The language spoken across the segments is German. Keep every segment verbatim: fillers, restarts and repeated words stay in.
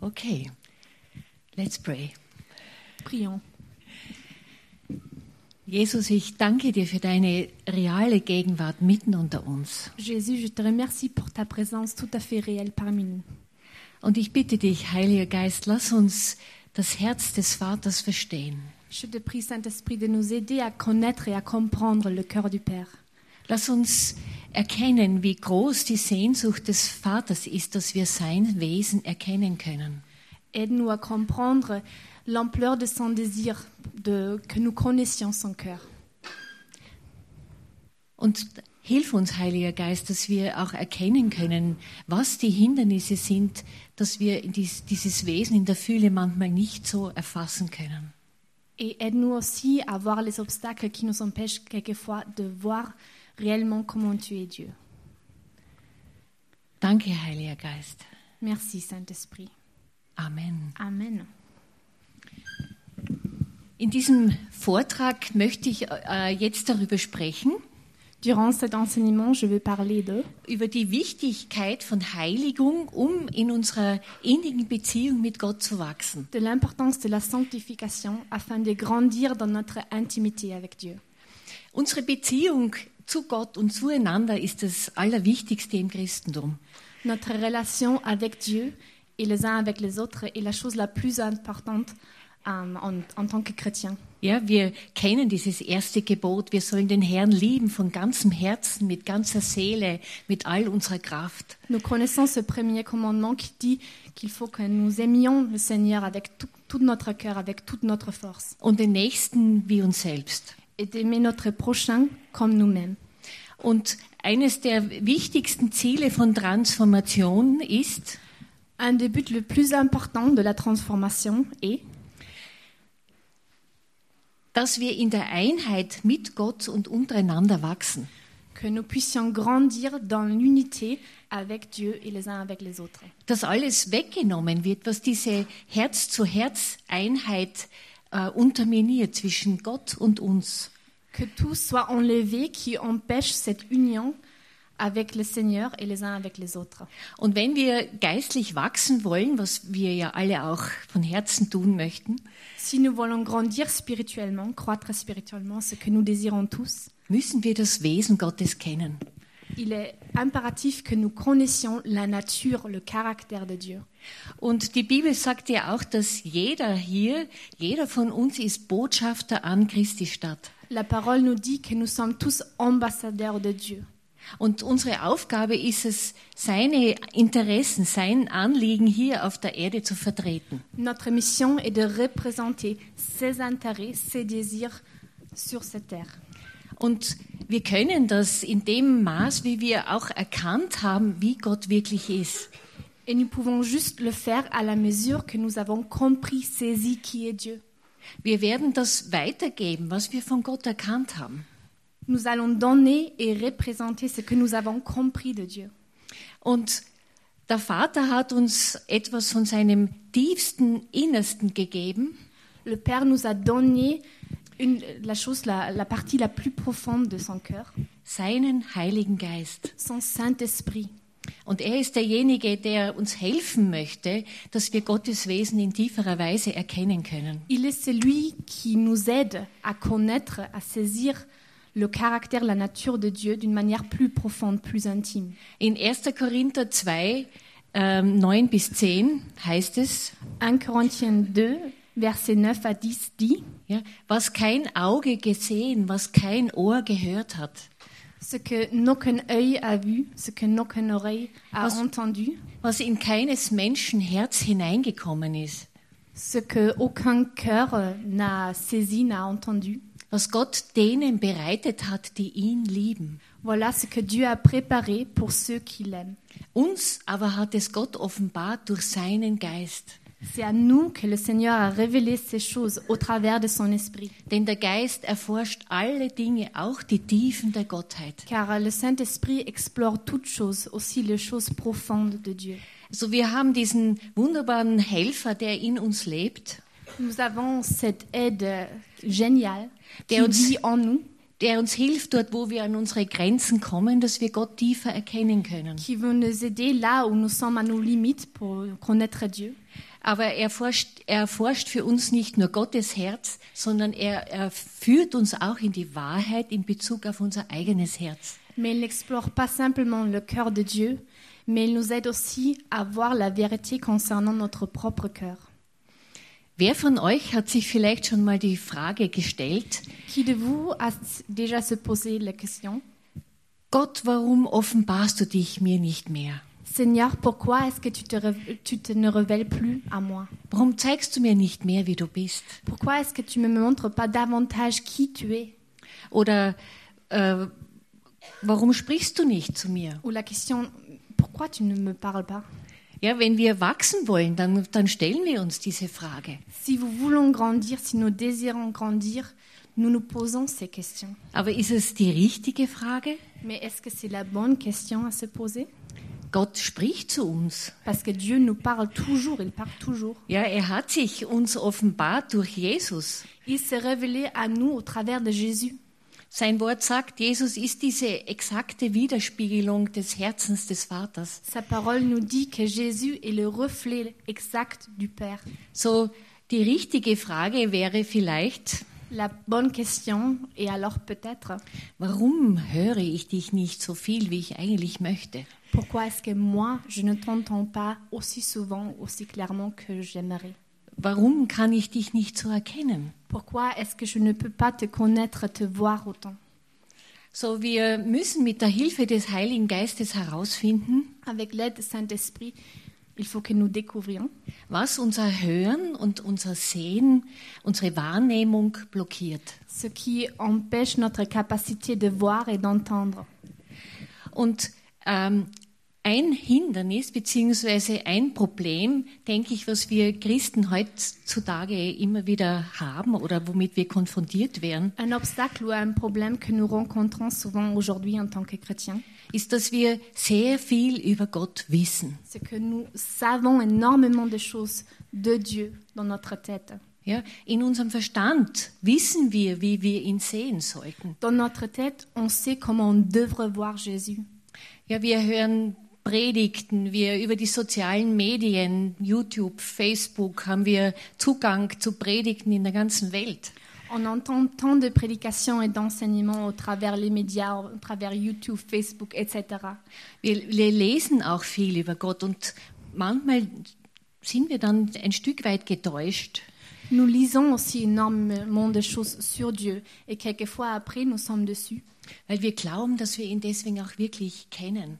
Okay, let's pray. Prions. Jesus, ich danke dir für deine reale Gegenwart mitten unter uns. Jésus, je te remercie pour ta présence tout à fait réelle parmi nous. Und ich bitte dich, Heiliger Geist, lass uns das Herz des Vaters verstehen. Je te prie, Saint-Esprit, de nous aider à connaître et à comprendre le cœur du Père. Lass uns erkennen, wie groß die Sehnsucht des Vaters ist, dass wir sein Wesen erkennen können. Aide-nous à comprendre l'ampleur de son désir, de, que nous connaissions son cœur. Und hilf uns, Heiliger Geist, dass wir auch erkennen können, was die Hindernisse sind, dass wir dies, dieses Wesen in der Fülle manchmal nicht so erfassen können. Et aide-nous aussi à voir les obstacles qui nous empêchent quelquefois de voir réellement comment tu es Dieu. Danke, Heiliger Geist. Merci, Saint-Esprit. Amen. Amen. In diesem Vortrag möchte ich äh, jetzt darüber sprechen, Durant cet enseignement, je vais parler de über die Wichtigkeit von Heiligung, um in unserer innigen Beziehung mit Gott zu wachsen. de l'importance de la sanctification afin de grandir dans notre intimité avec Dieu. Unsere Beziehung zu Gott und zueinander ist das Allerwichtigste im Christentum. Notre relation avec Dieu et les uns avec les autres est la chose la plus importante euh, en, en tant que chrétien. Ja, wir kennen dieses erste Gebot, wir sollen den Herrn lieben von ganzem Herzen, mit ganzer Seele, mit all unserer Kraft. Nous connaissons ce premier commandement qui dit qu'il faut que nous aimions le Seigneur avec tout, tout notre cœur, avec toute notre force, Und den Nächsten wie uns selbst. et d'aimer notre prochain comme nous-mêmes. Und eines der wichtigsten Ziele von Transformation ist, Un des buts le plus importants de la transformation est dass wir in der Einheit mit Gott und untereinander wachsen. que nous puissions grandir dans l'unité avec Dieu et les uns avec les autres. Dass alles weggenommen wird, was diese Herz-zu-Herz-Einheit äh, unterminiert zwischen Gott und uns. Que tout soit enlevé qui empêche cette union avec le Seigneur et les uns avec les autres. Und wenn wir geistlich wachsen wollen, was wir ja alle auch von Herzen tun möchten, Si nous voulons grandir spirituellement, croître spirituellement, ce que nous désirons tous, müssen wir das Wesen Gottes kennen. il est impératif que nous connaissions la nature, le caractère de Dieu. Und die Bibel sagt ja auch, dass jeder hier, jeder von uns ist Botschafter an Christi Stadt. La parole nous dit que nous sommes tous ambassadeurs de Dieu. Und unsere Aufgabe ist es, seine Interessen, sein Anliegen hier auf der Erde zu vertreten. Notre mission est de représenter ses intérêts, ses désirs sur cette terre. Und wir können das in dem Maß, wie wir auch erkannt haben, wie Gott wirklich ist. Et nous pouvons juste le faire à la mesure que nous avons compris, saisi qui est Dieu. Wir werden das weitergeben, was wir von Gott erkannt haben. Nous allons donner et représenter ce que nous avons compris de Dieu. Und der Vater hat uns etwas von seinem tiefsten Innersten gegeben. Le Père nous a donné une, la chose, la, la partie la plus profonde de son cœur, Seinen Heiligen Geist. son Saint-Esprit. Und er ist derjenige, der uns helfen möchte, dass wir Gottes Wesen in tieferer Weise erkennen können. Il est celui qui nous aide à connaître, à saisir le caractère, la nature de Dieu d'une manière plus profonde, plus intime. In erster Korinther zwei, ähm, neun bis zehn heißt es, premier Corinthiens deux, versets neuf à dix dit, ja, was kein Auge gesehen, was kein Ohr gehört hat, ce que n'aucun œil a vu, ce que n'aucune oreille a Was- entendu, was in keines Menschen Herz hineingekommen ist, ce que aucun cœur euh, n'a saisi, n'a entendu. was Gott denen bereitet hat, die ihn lieben. Voilà ce que Dieu a préparé pour ceux qui l'aiment. Uns aber hat es Gott offenbart durch seinen Geist. C'est à nous que le Seigneur a révélé ces choses au travers de son esprit. Denn der Geist erforscht alle Dinge, auch die Tiefen der Gottheit. Car le Saint-Esprit explore toutes choses, aussi les choses profondes de Dieu. Also wir haben diesen wunderbaren Helfer, der in uns lebt, Nous avons cette aide géniale qui Der uns- vit en nous, der uns hilft dort, wo wir an unsere Grenzen kommen, dass wir Gott tiefer erkennen können. qui veut nous aider là où nous sommes à nos limites pour connaître Dieu. Aber er forscht, er erforscht für uns nicht nur Gottes Herz, sondern er, er führt uns auch in die Wahrheit in Bezug auf unser eigenes Herz. Mais il n'explore pas simplement le cœur de Dieu, mais il nous aide aussi à voir la vérité concernant notre propre cœur. Wer von euch hat sich vielleicht schon mal die Frage gestellt, Qui de vous a déjà se posé la question, Gott, warum offenbarst du dich mir nicht mehr? Seigneur, pourquoi est-ce que tu te, rév- tu te ne révèles plus à moi? Warum zeigst du mir nicht mehr, wie du bist? Pourquoi est-ce que tu ne me montres pas davantage qui tu es? Oder äh, warum sprichst du nicht zu mir? Ou la question, pourquoi tu ne me parles pas? Ja, wenn wir wachsen wollen, dann, dann stellen wir uns diese Frage. Si nous voulons grandir, si nous désirons grandir, nous nous posons ces questions. Aber ist es die richtige Frage? Mais est-ce que c'est la bonne question à se poser? Gott spricht zu uns. Parce que Dieu nous parle toujours, il parle toujours. Ja, er hat sich uns offenbart durch Jesus. Il s'est révélé à nous au travers de Jésus. Sein Wort sagt, Jesus ist diese exakte Widerspiegelung des Herzens des Vaters. Sa parole nous dit que Jésus est le reflet exact du Père. So, die richtige Frage wäre vielleicht, La bonne question est alors peut-être, warum höre ich dich nicht so viel, wie ich eigentlich möchte? pourquoi est-ce que moi, je ne t'entends pas aussi souvent, aussi clairement que j'aimerais? Warum kann ich dich nicht so erkennen? Pourquoi est-ce que je ne peux pas te connaître, te voir autant? So, wir müssen mit der Hilfe des Heiligen Geistes herausfinden, Avec l'aide du Saint-Esprit, il faut que nous découvrions was unser Hören und unser Sehen, unsere Wahrnehmung blockiert. ce qui empêche notre capacité de voir et d'entendre. Und ähm, ein Hindernis beziehungsweise ein Problem, denke ich, was wir Christen heutzutage immer wieder haben oder womit wir konfrontiert werden, Un obstacle ou un problème que nous rencontrons souvent aujourd'hui en tant que chrétiens, ist, dass wir sehr viel über Gott wissen. c'est que nous savons énormément de choses de Dieu dans notre tête. Ja, in unserem Verstand wissen wir, wie wir ihn sehen sollten. Dans notre tête, on sait comment on devrait voir Jésus. Ja, wir hören Predigten, wir über die sozialen Medien, YouTube, Facebook, haben wir Zugang zu Predigten in der ganzen Welt. On entend tant de prédications et d'enseignements au travers les médias, au travers YouTube, Facebook, et cetera. Wir, wir lesen auch viel über Gott und manchmal sind wir dann ein Stück weit getäuscht, Nous lisons aussi énormément de choses sur Dieu et quelquefois après, nous sommes dessus. weil wir glauben, dass wir ihn deswegen auch wirklich kennen.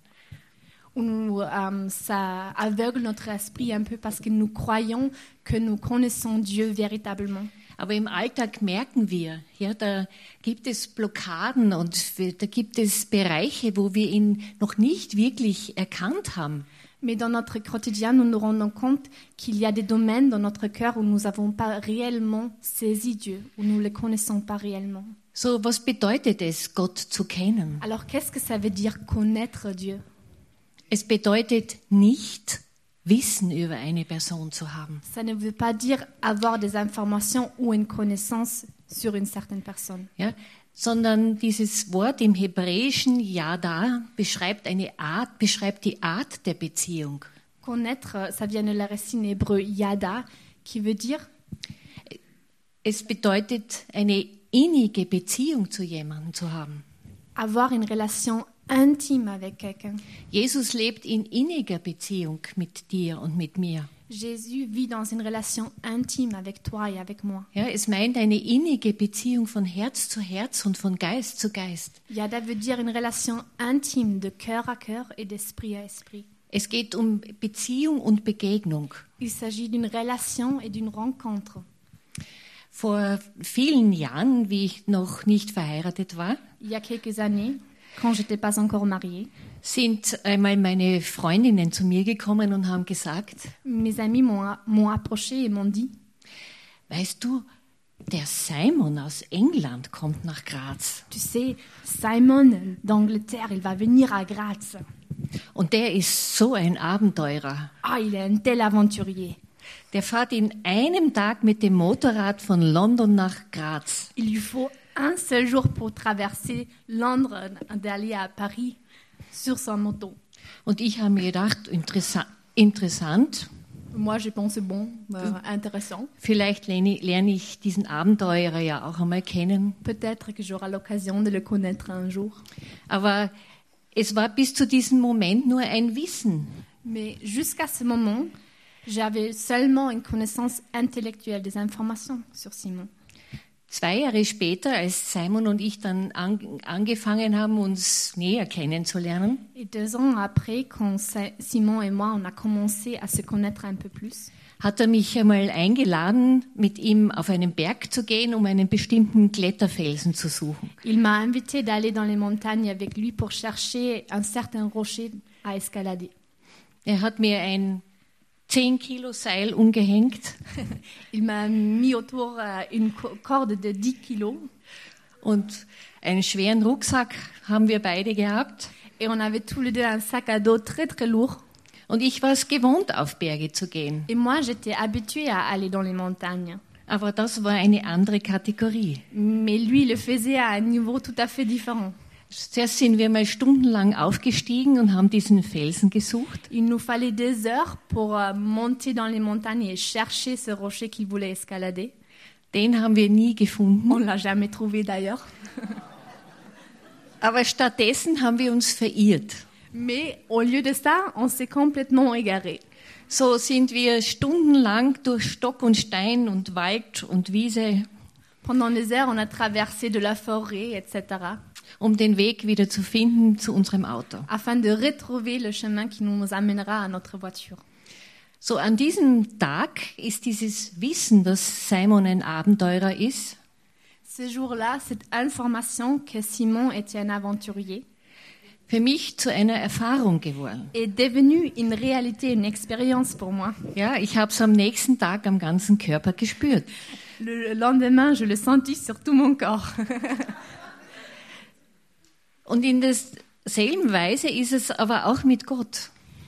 Où euh, ça aveugle notre esprit un peu parce que nous croyons que nous connaissons Dieu véritablement. Aber im Alltag merken wir, ja, da gibt es Blockaden und wir, da gibt es Bereiche, wo wir ihn noch nicht wirklich erkannt haben. Mais dans notre quotidien, nous nous rendons compte qu'il y a des domaines dans notre cœur où nous n'avons pas réellement saisi Dieu, où nous ne le connaissons pas réellement. So, was bedeutet es, Gott zu kennen? Alors, qu'est-ce que ça veut dire connaître Dieu? Es bedeutet nicht, Wissen über eine Person zu haben. Ça ne veut pas dire avoir des informations ou une connaissance sur une certaine personne. Ja, sondern dieses Wort im Hebräischen Yada beschreibt eine Art, beschreibt die Art der Beziehung. Connaître, ça vient de la racine hébreu yada, qui veut dire Es bedeutet, eine innige Beziehung zu jemandem zu haben. avoir une relation intime avec quelqu'un. Jesus lebt in inniger Beziehung mit dir und mit mir. Jésus vit dans une relation intime avec toi et avec moi. Ja, es meint eine innige Beziehung von Herz zu Herz und von Geist zu Geist. Yada veut dire une relation intime de cœur à cœur et d'esprit à esprit. Es geht um Beziehung und Begegnung. Il s'agit d'une relation et d'une rencontre. Vor vielen Jahren, wie ich noch nicht verheiratet war, Il y a quelques années, quand j'étais pas encore mariée, sind einmal meine Freundinnen zu mir gekommen und haben gesagt, mes amis m'ont, m'ont approché et m'ont dit, weißt du, der Simon aus England kommt nach Graz tu sais, Simon d'Angleterre, il va venir à Graz. und der ist so ein Abenteurer. Ah, il est un tel aventurier. Der fährt in einem Tag mit dem Motorrad von London nach Graz. Il lui faut un seul jour pour traverser Londres, d'aller à Paris sur son moto. Und ich habe mir gedacht, interessa- interessant, Moi, j'ai pensé, bon, euh, intéressant. Vielleicht lerne, lerne ich diesen Abenteurer ja auch einmal kennen. Peut-être que j'aurai l'occasion de le connaître un jour. Aber es war bis zu diesem Moment nur ein Wissen. Mais jusqu'à ce moment, j'avais seulement une connaissance intellectuelle des informations sur Simon. Zwei Jahre später, als Simon und ich dann an, angefangen haben, uns näher kennenzulernen, Et deux ans après, quand Simon et moi, on a commencé à se connaître un peu plus, hat er mich einmal eingeladen, mit ihm auf einen Berg zu gehen, um einen bestimmten Kletterfelsen zu suchen. il m'a invité d'aller dans les montagnes avec lui pour chercher un certain rocher à escalader. Er hat mir ein zehn Kilo Seil umgehängt Il m'a mis autour euh, une co- corde de dix kilos und einen schweren Rucksack haben wir beide gehabt. et on avait tous les deux un sac à dos très très lourd. Und ich war es gewohnt, auf Berge zu gehen. Et moi, j'étais habituée à aller dans les montagnes. Aber das war eine andere Kategorie. Mais lui, il le faisait à un niveau tout à fait différent. Zuerst sind wir mal stundenlang aufgestiegen und haben diesen Felsen gesucht. Il nous fallait des heures pour euh, monter dans les montagnes et chercher ce rocher qu'il voulait escalader. Den haben wir nie gefunden. On l'a jamais trouvé d'ailleurs. Aber stattdessen haben wir uns verirrt. Mais au lieu de ça, on s'est complètement égaré. So sind wir stundenlang durch Stock und Stein und Wald und Wiese, Pendant des heures, on a traversé de la forêt, et cetera, um den Weg wieder zu finden zu unserem Auto. afin de retrouver le chemin qui nous amènera à notre voiture. So an diesem Tag ist dieses Wissen, dass Simon ein Abenteurer ist, Ce jour-là, cette information que Simon était un aventurier für mich zu einer Erfahrung geworden. est devenue une réalité, une expérience pour moi. Ja, ich habe es am nächsten Tag am ganzen Körper gespürt. Le lendemain, je le sentis sur tout mon corps. Und in derselben Weise ist es aber auch mit Gott.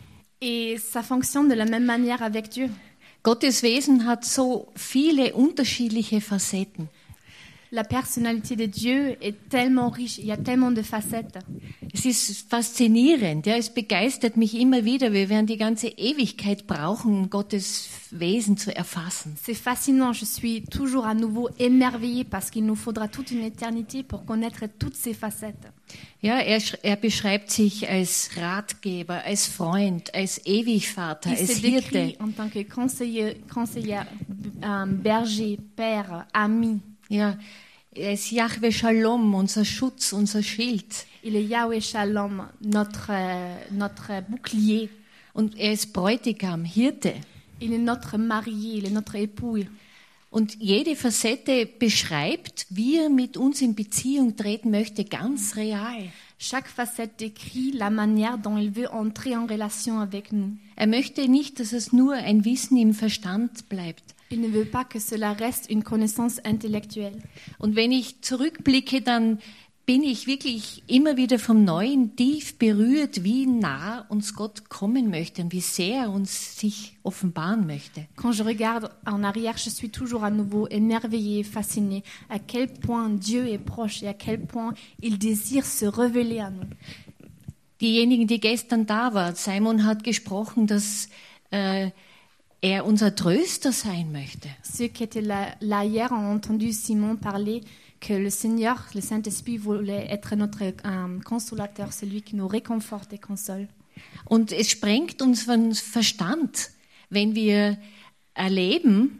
Et ça fonctionne de la même manière avec Dieu. Gottes Wesen hat so viele unterschiedliche Facetten. La personnalité de Dieu est tellement riche, il y a tellement de facettes. Es ist faszinierend, ja, es begeistert mich immer wieder. Wir werden die ganze Ewigkeit brauchen, um Gottes Wesen zu erfassen. C'est fascinant, je suis toujours à nouveau émerveillée parce qu'il nous faudra toute une éternité pour connaître toutes ces facettes. Ja, er, sch- er beschreibt sich als Ratgeber, als Freund, als Ewigvater, Il als se décrit Hirte. en tant que conseiller, conseiller euh, berger, père, ami. Ja, er ist Jahwe Shalom, unser Schutz, unser Schild. Il est Yahweh Shalom, notre, euh, notre bouclier. Und er ist Bräutigam, Hirte. Il est notre marié, il est notre époux. Und jede Facette beschreibt, wie er mit uns in Beziehung treten möchte, ganz real. Chaque facette décrit la manière dont il veut entrer en relation avec nous. Er möchte nicht, dass es nur ein Wissen im Verstand bleibt. Il ne veut pas que cela reste une connaissance intellectuelle. Und wenn ich zurückblicke, dann bin ich wirklich immer wieder vom Neuen tief berührt, wie nah uns Gott kommen möchte und wie sehr er uns sich offenbaren möchte. Quand je regarde en arrière, je suis toujours à nouveau émerveillée, fascinée à quel point Dieu est proche et à quel point il désire se révéler à nous. Diejenigen, die gestern da waren, Simon hat gesprochen, dass äh, er unser Tröster sein möchte. Ceux qui étaient là, là hier ont entendu Simon parler que le Seigneur, le Saint-Esprit, voulait être notre euh, consolateur, celui qui nous réconforte et console. Und es sprengt unseren Verstand, wenn wir erleben,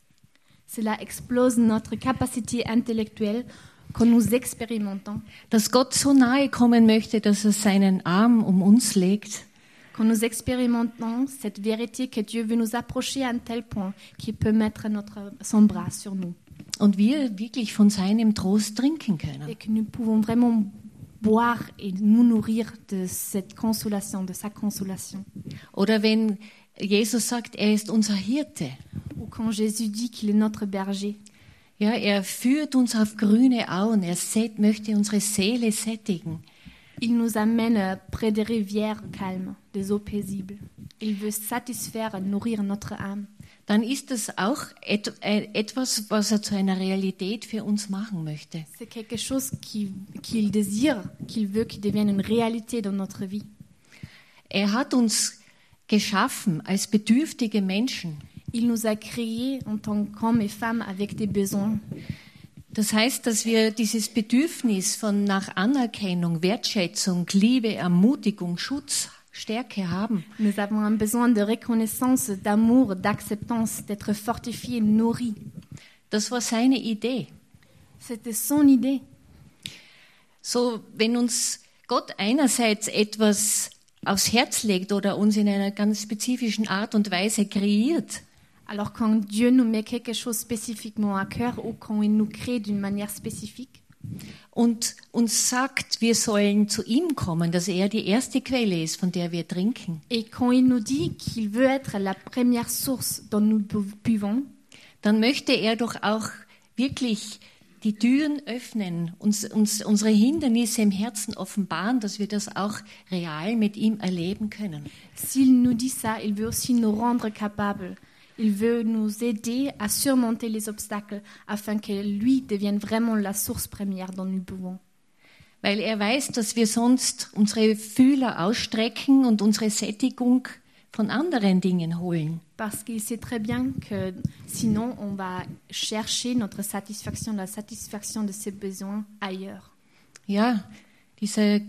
Cela explose notre capacité intellectuelle quand nous expérimentons, dass Gott so nahe kommen möchte, dass er seinen Arm um uns legt. quand nous expérimentons cette vérité que Dieu veut nous approcher à un tel point qu'il peut mettre notre, son bras sur nous Und wir wirklich von seinem Trost trinken können. et que nous pouvons vraiment boire et nous nourrir de cette consolation, de sa consolation. Oder wenn Jesus sagt, er ist unser Hirte. Ou quand Jésus dit qu'il est notre berger. Ja, er führt uns auf grüne Auen. Er sät, möchte unsere Seele sättigen. Il nous amène près des rivières calmes, des eaux paisibles. Il veut satisfaire, nourrir notre âme. Dann ist das auch et, äh, etwas, was er zu einer Realität für uns machen möchte. C'est quelque chose qui- qu'il désire, qu'il veut qu'il devienne une réalité dans notre vie. Er hat uns geschaffen als bedürftige Menschen. Il nous a créés en tant qu'hommes et femmes avec des besoins. Das heißt, dass wir dieses Bedürfnis von nach Anerkennung, Wertschätzung, Liebe, Ermutigung, Schutz, Stärke haben. Nous avons un besoin de reconnaissance, d'amour, d'acceptance, d'être fortifiés, nourris. Das war seine Idee. C'était son idée. So, wenn uns Gott einerseits etwas aufs Herz legt oder uns in einer ganz spezifischen Art und Weise kreiert, Alors quand Dieu nous met quelque chose spécifiquement à cœur ou quand il nous crée d'une manière spécifique und uns sagt, wir sollen zu ihm kommen, dass er die erste Quelle ist, von der wir trinken, et quand il nous dit qu'il veut être la première source dont nous bu- buvons, dann möchte er doch auch wirklich die Türen öffnen, uns, uns unsere Hindernisse im Herzen offenbaren, dass wir das auch real mit ihm erleben können. s'il nous dit ça, il veut aussi nous rendre capables. Il veut nous aider à surmonter les obstacles afin que lui devienne vraiment la source première dont nous buvons. Weil er weiß, dass wir sonst unsere Fühler ausstrecken und unsere Sättigung von anderen Dingen holen. Parce qu'il sait très bien que sinon on va chercher notre satisfaction, la satisfaction de ses besoins ailleurs. Ja, diese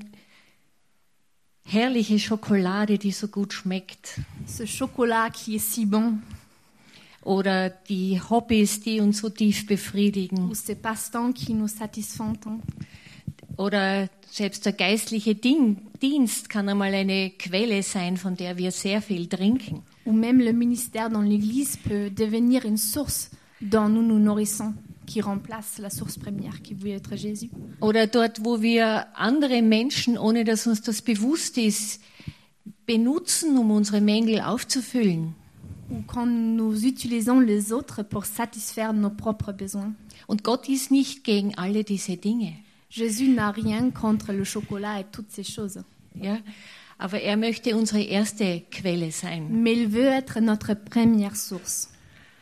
herrliche Schokolade, die so gut schmeckt. Ce chocolat qui est si bon, Oder die Hobbys, die uns so tief befriedigen. ou ces passe-temps qui nous satisfont tant. Oder selbst der geistliche Dien- Dienst kann einmal eine Quelle sein, von der wir sehr viel trinken. Ou même le ministère dans l'Église peut devenir une source dont nous nous nourrissons, qui remplace la source première qui veut être Jésus. Oder dort, wo wir andere Menschen, ohne dass uns das bewusst ist, benutzen, um unsere Mängel aufzufüllen. Ou quand nous utilisons les autres pour satisfaire nos propres besoins. Und Gott ist nicht gegen alle diese Dinge. Jésus n'a rien contre le chocolat et toutes ces choses. Ja? Aber er möchte unsere erste Quelle sein. Mais il veut être notre première source.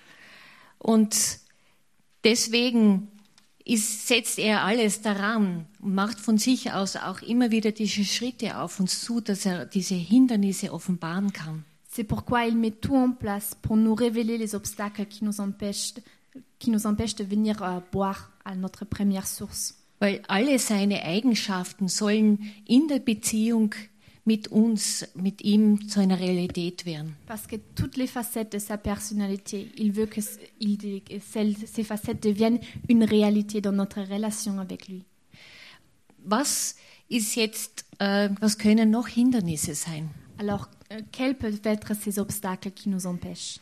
Und deswegen ist, setzt er alles daran und macht von sich aus auch immer wieder diese Schritte auf uns zu, dass er diese Hindernisse offenbaren kann. C'est pourquoi il met tout en place pour nous révéler les obstacles qui nous empêchent, qui nous empêchent de venir euh, boire à notre première source. Weil alle seine Eigenschaften sollen in der Beziehung mit uns, mit ihm zu einer Realität werden. Parce que toutes les facettes de sa personnalité, il veut que c- il- que celles- ces facettes deviennent une réalité dans notre relation avec lui. Was ist jetzt, äh, was können noch Hindernisse sein? Alors, euh, quels peuvent être ces obstacles qui nous empêchent?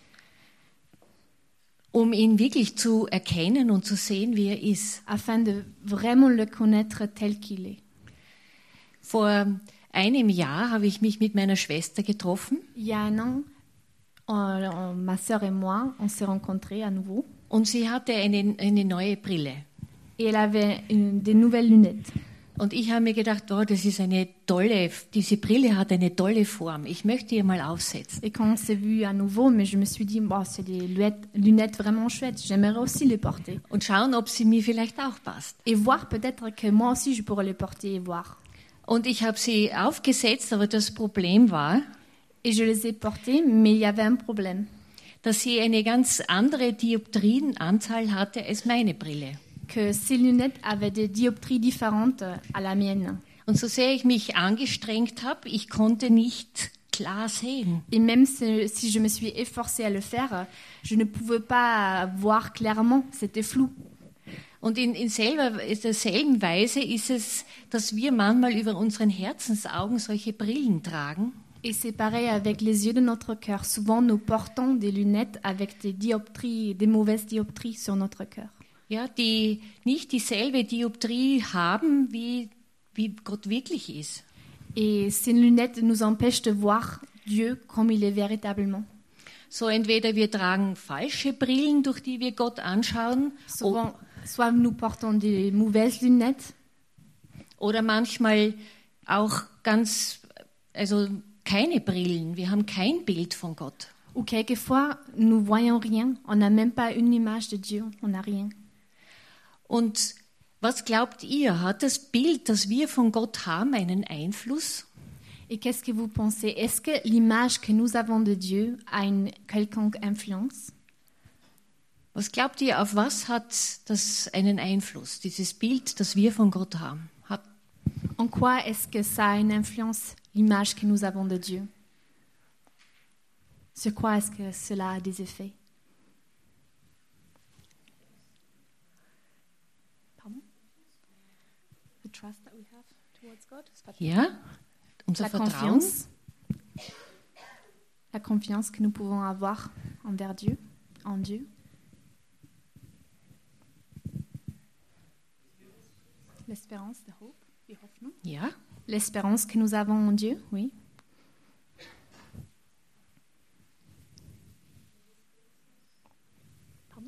Um ihn wirklich zu erkennen und zu sehen, wie er ist. Afin de vraiment le connaître tel qu'il est. Vor einem Jahr habe ich mich mit meiner Schwester getroffen Il y a un an, on- on- ma sœur et moi, on s'est rencontrés à nouveau. und sie hatte eine, eine neue Brille. Et elle avait une- des nouvelles lunettes. Und ich habe mir gedacht, oh, das ist eine tolle, diese Brille hat eine tolle Form. Ich möchte ihr mal aufsetzen. Et quand on s'est vu à nouveau, mais je me suis dit, bon, c'est des lunettes, lunettes vraiment chouettes, j'aimerais aussi les porter. Und schauen, ob sie mir vielleicht auch passt. Et voir peut-être que moi aussi je pourrais les porter et voir. Und ich habe sie aufgesetzt, aber das Problem war, Et je les ai portées, mais il y avait un problème. dass sie eine ganz andere Dioptrienanzahl hatte als meine Brille. Que ces lunettes avaient des dioptries différentes à la mienne. Und so sehr ich mich angestrengt habe, ich konnte nicht klar sehen. Et même si, si je me suis efforcée à le faire, je ne pouvais pas voir clairement, c'était flou. Und in, in selber, in derselben Weise ist es, dass wir manchmal über unseren Herzensaugen solche Brillen tragen. Et c'est pareil avec les yeux de notre cœur. Souvent, nous portons des lunettes avec des dioptries, des mauvaises dioptries sur notre cœur. Ja, die nicht dieselbe Dioptrie haben, wie, wie Gott wirklich ist. Et ces lunettes nous empêchent de voir Dieu comme il est véritablement. So entweder wir tragen falsche Brillen, durch die wir Gott anschauen, Souvent, soit nous portons des mauvaises lunettes, oder manchmal auch ganz, also keine Brillen. Wir haben kein Bild von Gott. ou quelquefois, nous voyons rien. On n'a même pas une image de Dieu, on n'a rien. Und was glaubt ihr? Hat das Bild, das wir von Gott haben, einen Einfluss? Et qu'est-ce que vous pensez? Est-ce que l'image que nous avons de Dieu a une quelconque influence? Was glaubt ihr, auf was hat das einen Einfluss, dieses Bild, das wir von Gott haben? Hat, En quoi est-ce que ça a une influence, l'image que nous avons de Dieu? Sur quoi est-ce que cela a des effets? Pardon? The trust that we have towards God? C'est pas- ja, unser La Vertrauen, confiance. La confiance que nous pouvons avoir envers Dieu, en Dieu. L'espérance, the hope, die Hoffnung. ja, L'espérance que nous avons en Dieu, oui. Pardon?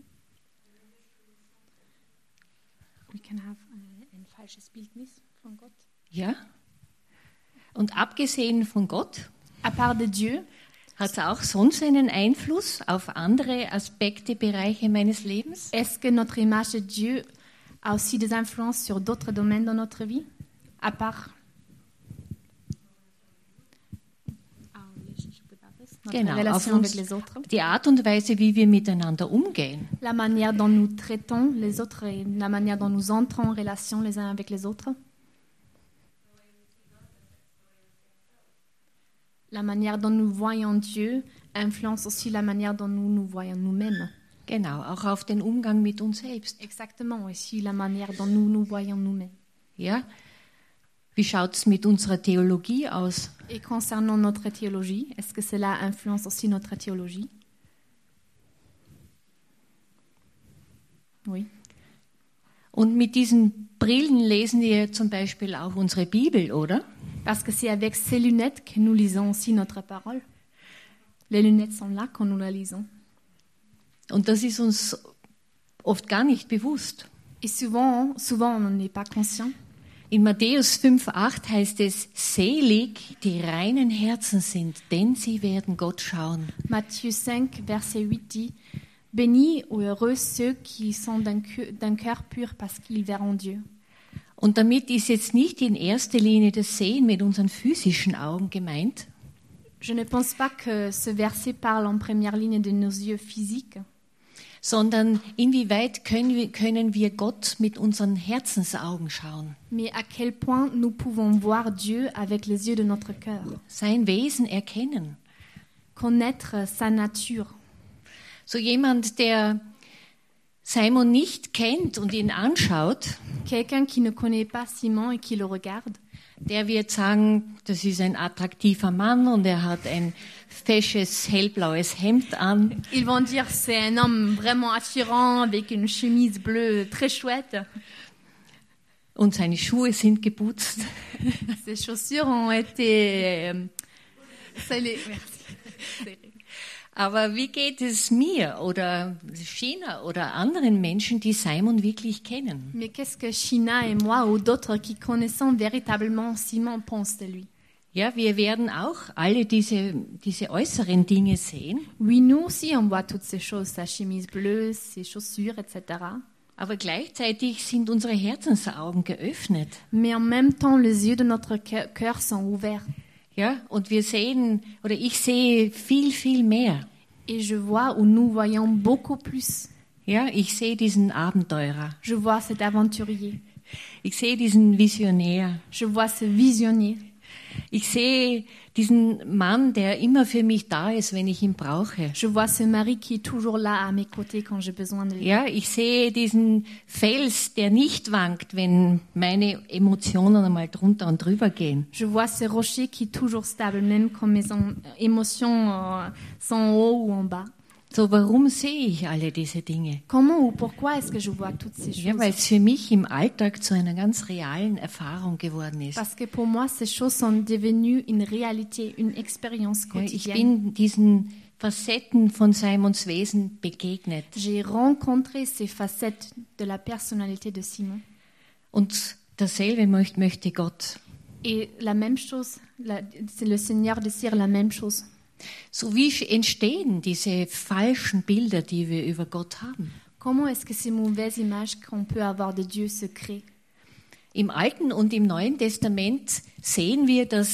We can have uh, ein falsches Bildnis von Gott. ja. Und abgesehen von Gott, À part de Dieu, hat es auch sonst einen Einfluss auf andere Aspekte, Bereiche meines Lebens? est-ce que notre image de Dieu a aussi des influences sur d'autres domaines dans notre vie? À part notre Genau, relation auf avec uns, les autres. die Art und Weise, wie wir miteinander umgehen. La manière dont nous traitons les autres et la manière dont nous entrons en relation les uns avec les autres. La manière dont nous voyons Dieu influence aussi la manière dont nous nous voyons nous-mêmes. Genau, auch auf den Umgang mit uns selbst. Exactement, aussi la manière dont nous nous voyons nous-mêmes. Ja? Wie schaut es mit unserer Theologie aus? Et concernant notre théologie, est-ce que cela influence aussi notre théologie? Oui. Und mit diesen Brillen lesen wir zum Beispiel auch unsere Bibel, oder? Parce que c'est avec ces lunettes que nous lisons aussi notre parole. Les lunettes sont là quand nous la lisons. Und das ist uns oft gar nicht bewusst. Et souvent, souvent on n'en est pas conscient. In Matthäus fünf acht heißt es, selig, die reinen Herzen sind, denn sie werden Gott schauen. Matthieu cinq, verset huit dit « Bénis ou heureux ceux qui sont d'un cœur- d'un cœur pur parce qu'ils verront Dieu. » Und damit ist jetzt nicht in erster Linie das Sehen mit unseren physischen Augen gemeint, Je ne pense pas que ce verset parle en première ligne de nos yeux physiques, sondern inwieweit können wir, können wir Gott mit unseren Herzensaugen schauen, mais à quel point nous pouvons voir Dieu avec les yeux de notre cœur, sein Wesen erkennen. connaître sa nature. So jemand, der Simon nicht kennt und ihn anschaut, Quelqu'un qui ne connaît pas Simon et qui le regarde, der wird sagen, das ist ein attraktiver Mann und er hat ein fesches, hellblaues Hemd an. ils vont dire c'est un homme vraiment attirant avec une chemise bleue très chouette. Und seine Schuhe sind geputzt. Ses chaussures ont été euh, scellées. Merci. Aber wie geht es mir oder China oder anderen Menschen, die Simon wirklich kennen? Mais qu'est-ce que China et moi ou d'autres qui connaissons véritablement Simon pensent de lui? Ja, wir werden auch alle diese, diese äußeren Dinge sehen, Oui, nous aussi, on voit toutes ces choses, sa chemise bleue, ses chaussures, et cetera. aber gleichzeitig sind unsere Herzensaugen geöffnet. Mais en même temps, les yeux de notre cœur cœur sont ouverts. Ja, und wir sehen, oder ich sehe viel, viel mehr. Et je vois ou nous voyons beaucoup plus. Ja, ich sehe diesen Abenteurer. Je vois cet aventurier. Ich sehe diesen Visionär. Je vois ce visionnier. Ich sehe diesen Mann, der immer für mich da ist, wenn ich ihn brauche. Je vois ce mari qui est toujours là à mes côtés quand j'ai besoin de lui. Ja, ich sehe diesen Fels, der nicht wankt, wenn meine Emotionen einmal drunter und drüber gehen. Je vois ce rocher qui est toujours stable, même quand mes em- émotions euh, sont en haut ou en bas. So, warum sehe ich alle diese Dinge? Comment ou pourquoi est-ce que je vois toutes ces Ja, weil choses? es für mich im Alltag zu einer ganz realen Erfahrung geworden ist. Parce que pour moi, ces choses sont devenues une réalité, une expérience Ja, ich quotidienne. bin diesen Facetten von Simons Wesen begegnet. J'ai rencontré ces facettes de la personnalité de Simon. Und dasselbe möcht- möchte Gott. Et la même chose, la- c'est le Seigneur désire la même chose. So wie entstehen diese falschen Bilder, die wir über Gott haben? Comment est-ce que ces mauvaises images qu'on peut avoir de Dieu se créent? Im Alten und im Neuen Testament sehen wir, dass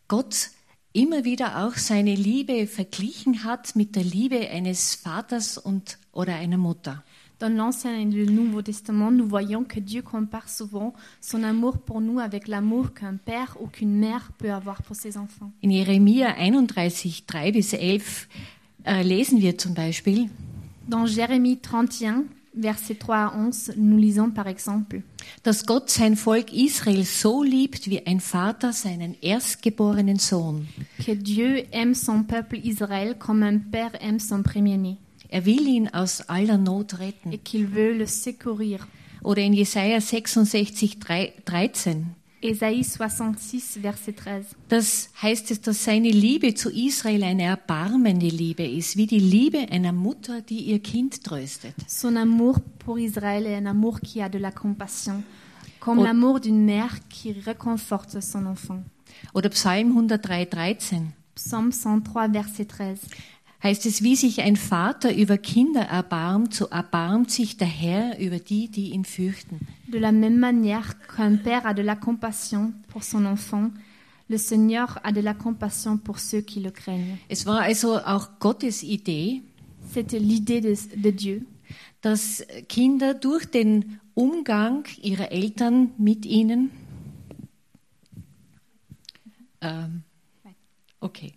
Gott immer wieder auch seine Liebe verglichen hat mit der Liebe eines Vaters und, oder einer Mutter. Dans l'Ancien et le Nouveau Testament, nous voyons que Dieu compare souvent son amour pour nous avec l'amour qu'un père ou qu'une mère peut avoir pour ses enfants. In Jeremia einunddreißig, drei bis elf äh, lesen wir zum Beispiel: Dans Jérémie trente et un, versets trois à onze, nous lisons par exemple: dass Gott sein Volk Israel so liebt, wie ein Vater seinen erstgeborenen Sohn. Que Dieu aime son peuple Israël comme un père aime son premier-né. Er will ihn aus aller Not retten. Et qu'il veut le secourir. Oder in Jesaja sechsundsechzig, dreizehn. Ésaïe soixante-six, verset treize. Das heißt es, dass seine Liebe zu Israel eine erbarmende Liebe ist, wie die Liebe einer Mutter, die ihr Kind tröstet. Son amour pour Israël est un amour qui a de la compassion, comme Und- l'amour d'une mère qui réconforte son enfant. Oder Psalm hundertdrei, dreizehn. Psaume cent trois, verset treize. Heißt es, wie sich ein Vater über Kinder erbarmt, so erbarmt sich der Herr über die, die ihn fürchten. De la même manière qu'un père a de la compassion pour son enfant, le Seigneur a de la compassion pour ceux qui le craignent. Es war also auch Gottes Idee, C'était l'idée de, de Dieu, dass Kinder durch den Umgang ihrer Eltern mit ihnen, ähm, okay,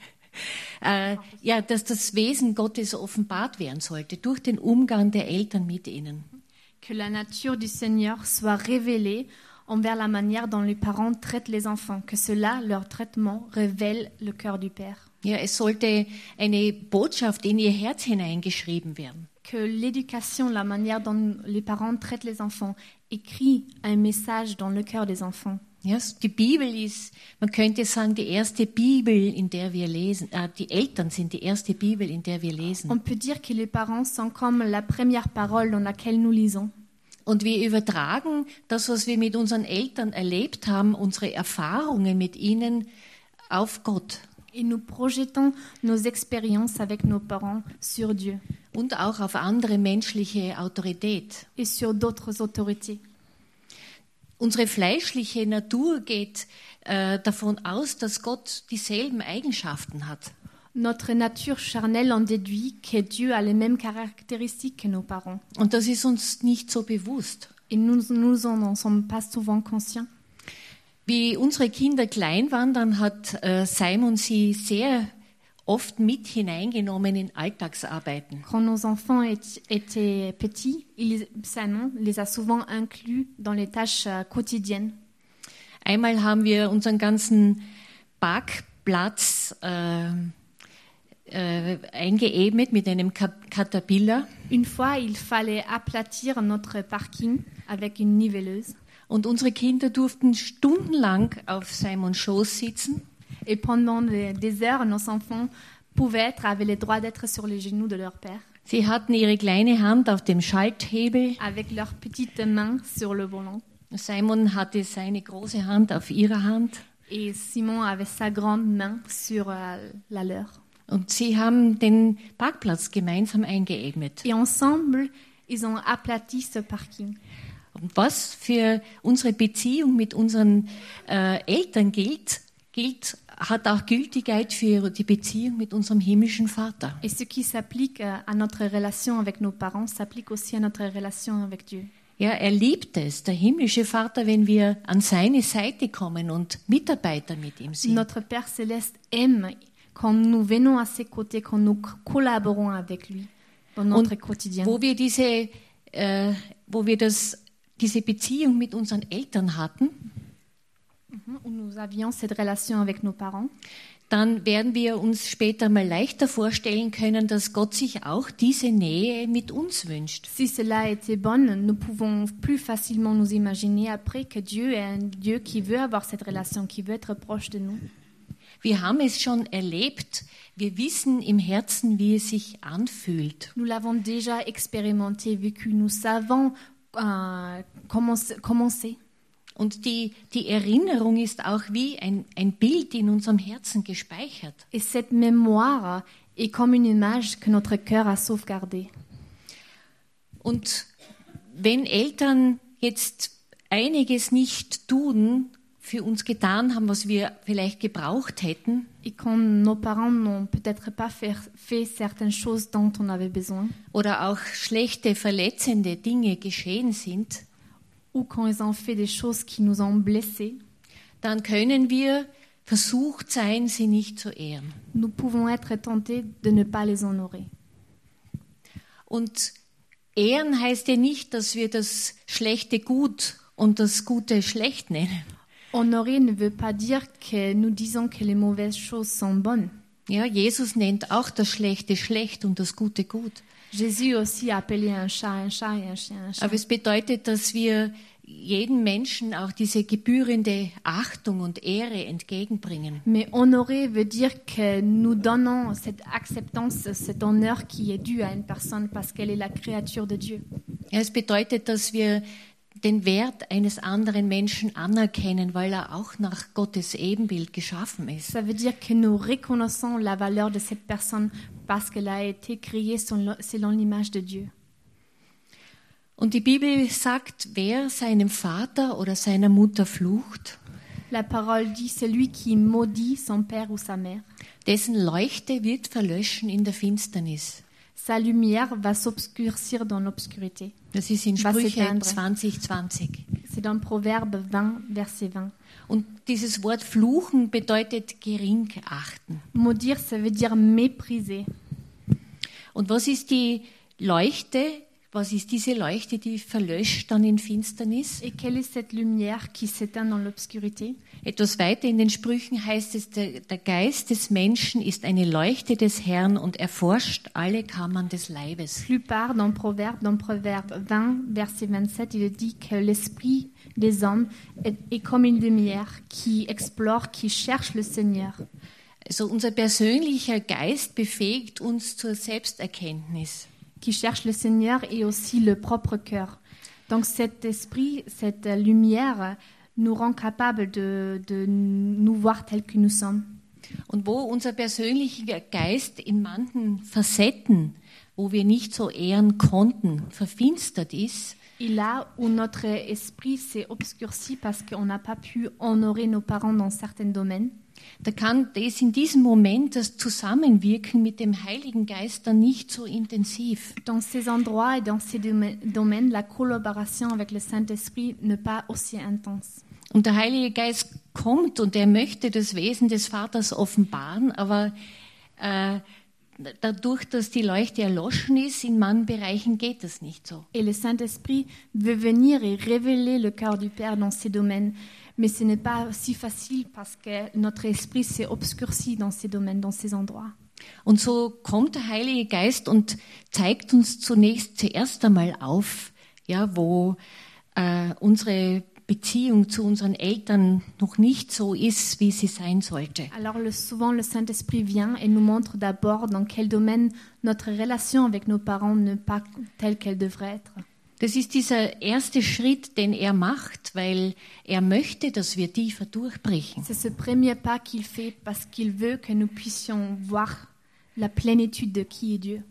äh, ja, dass das Wesen Gottes offenbart werden sollte, durch den Umgang der Eltern mit ihnen. que la nature du Seigneur soit révélée envers la manière dont les parents traitent les enfants, que cela, leur traitement, révèle le cœur du Père. Ja, es sollte eine Botschaft in ihr Herz hineingeschrieben werden. Que l'éducation, la manière dont les parents traitent les enfants, écrit un message dans le cœur des enfants. Ja, die Bibel ist, man könnte sagen, die erste Bibel, in der wir lesen. Äh, die Eltern sind die erste Bibel, in der wir lesen. On peut dire que les parents sont comme la première parole dans laquelle nous lisons. Und wir übertragen das, was wir mit unseren Eltern erlebt haben, unsere Erfahrungen mit ihnen, auf Gott Et nous projetons nos expériences avec nos parents sur Dieu und auch auf andere menschliche Autorität. et sur d'autres autorités. Unsere fleischliche Natur geht äh, davon aus, dass Gott dieselben Eigenschaften hat. Notre nature charnelle en déduit que Dieu a les mêmes caractéristiques que nos parents. Und das ist uns nicht so bewusst. Et nous, nous en sommes pas souvent conscients. Wie unsere Kinder klein waren, dann hat äh, Simon sie sehr oft mit hineingenommen in Alltagsarbeiten. Quand nos enfants est- étaient petits, il, Simon les a souvent inclus dans les tâches euh, quotidiennes. Einmal haben wir unseren ganzen Parkplatz äh, äh, eingeebnet mit einem Ka- Caterpillar. Une fois, il fallait aplatir notre parking avec une niveleuse. Und unsere Kinder durften stundenlang auf Simons Schoß sitzen. Et pendant des, des heures, nos enfants pouvaient être, avaient le droit d'être sur les genoux de leur père, Sie hatten ihre kleine Hand auf dem Schalthebel. avec leurs petites mains sur le volant. Simon hatte seine große Hand auf ihrer Hand. Et Simon avait sa grande main sur euh, la leur. Und sie haben den Parkplatz gemeinsam eingeebnet. Et ensemble, ils ont aplati ce parking. Und was für unsere Beziehung mit unseren äh, Eltern gilt, gilt, hat auch Gültigkeit für die Beziehung mit unserem himmlischen Vater. Et ce qui s'applique euh, à notre relation avec nos parents s'applique aussi à notre relation avec Dieu. Ja, er liebt es, der himmlische Vater, wenn wir an seine Seite kommen und Mitarbeiter mit ihm sind. Notre Père céleste aime quand nous venons à ses côtés, quand nous collaborons avec lui dans notre Und quotidien. wo wir diese, äh, wo wir das, diese Beziehung mit unseren Eltern hatten, Où nous avions cette relation avec nos parents, dann werden wir uns später mal leichter vorstellen können, dass Gott sich auch diese Nähe mit uns wünscht. si cela était bon, nous pouvons plus facilement nous imaginer après que Dieu est un Dieu qui veut avoir cette relation, qui veut être proche de nous. Wir haben es schon erlebt, wir wissen im Herzen, wie es sich anfühlt. Nous l'avons déjà expérimenté, vécu, nous savons euh, comment, c'est- comment c'est. Und die, die Erinnerung ist auch wie ein, ein Bild in unserem Herzen gespeichert. Et cette mémoire est comme une image que notre cœur a sauvegardée. Und wenn Eltern jetzt einiges nicht tun für uns getan haben, was wir vielleicht gebraucht hätten, et quand nos parents n'ont peut-être pas fait, fait certaines choses dont on avait besoin, oder auch schlechte, verletzende Dinge geschehen sind, ou quand ils ont fait des choses qui nous ont blessés, dann können wir versucht sein, sie nicht zu ehren. nous pouvons être tentés de ne pas les honorer. Und ehren heißt ja nicht, dass wir das Schlechte gut und das Gute schlecht nennen. Honorer ne veut pas dire que nous disons que les mauvaises choses sont bonnes. Ja, Jesus nennt auch das Schlechte schlecht und das Gute gut. Jésus aussi a appelé un chat un chat et un chien un chien. Aber es bedeutet, dass wir jedem Menschen auch diese gebührende Achtung und Ehre entgegenbringen. Mais honorer veut dire que nous donnons cette acceptance, cet honneur qui est dû à une personne parce qu'elle est la créature de Dieu. Ja, es bedeutet, dass wir den Wert eines anderen Menschen anerkennen, weil er auch nach Gottes Ebenbild geschaffen ist. Ça veut dire que nous reconnaissons la valeur de cette personne parce qu'elle a été créée selon l'image de Dieu. Und die Bibel sagt, wer seinem Vater oder seiner Mutter flucht, La parole dit celui qui maudit son père ou sa mère, dessen Leuchte wird verlöschen in der Finsternis. sa lumière va s'obscurcir dans l'obscurité. Das ist in Was Sprüche s'éteindre. zwanzig zwanzig. C'est dans Proverbe vingt, verset vingt. Und dieses Wort fluchen bedeutet gering achten. Maudire, ça veut dire mépriser. Und was ist die Leuchte? Was ist diese Leuchte, die verlöscht dann in Finsternis? Et quelle est cette lumière qui s'éteint dans l'obscurité? Etwas weiter in den Sprüchen heißt es, der, der Geist des Menschen ist eine Leuchte des Herrn und erforscht alle Kammern des Leibes. Plus tard, dans Proverbe, dans Proverbe vingt, verset vingt-sept, il est dit que l'esprit des hommes est, est comme une lumière qui explore, qui cherche le Seigneur. Also unser persönlicher Geist befähigt uns zur Selbsterkenntnis. qui cherche le Seigneur et aussi le propre cœur. Donc cet esprit, cette lumière nous rend capables de, de nous voir tels que nous sommes. Und wo unser persönlicher Geist in manchen Facetten, wo wir nicht so ehren konnten, verfinstert ist, Et là où notre esprit s'est obscurci parce qu'on n'a pas pu honorer nos parents dans certains domaines, da kann das in diesem Moment das Zusammenwirken mit dem Heiligen Geist dann nicht so intensiv. dans ces endroits et dans ces doma- domaines, la collaboration avec le Saint-Esprit n'est pas aussi intense. Und der Heilige Geist kommt und er möchte das Wesen des Vaters offenbaren, aber äh, dadurch, dass die Leuchte erloschen ist, in manchen Bereichen geht das nicht so. Et le Saint-Esprit veut venir et révéler le cœur du Père dans ces domaines. Mais ce n'est pas si facile parce que notre esprit s'est obscurci dans ces domaines, dans ces endroits. Und so kommt der Heilige Geist und zeigt uns zunächst zuerst einmal auf, ja, wo äh, unsere Beziehung zu unseren Eltern noch nicht so ist, wie sie sein sollte. Alors le, souvent le Saint-Esprit vient et nous montre d'abord dans quel domaine notre relation avec nos parents n'est pas telle qu'elle devrait être. Das ist dieser erste Schritt, den er macht, weil er möchte, dass wir tiefer durchbrechen. C'est ce premier pas qu'il fait parce qu'il veut que nous puissions voir la plénitude de qui est Dieu.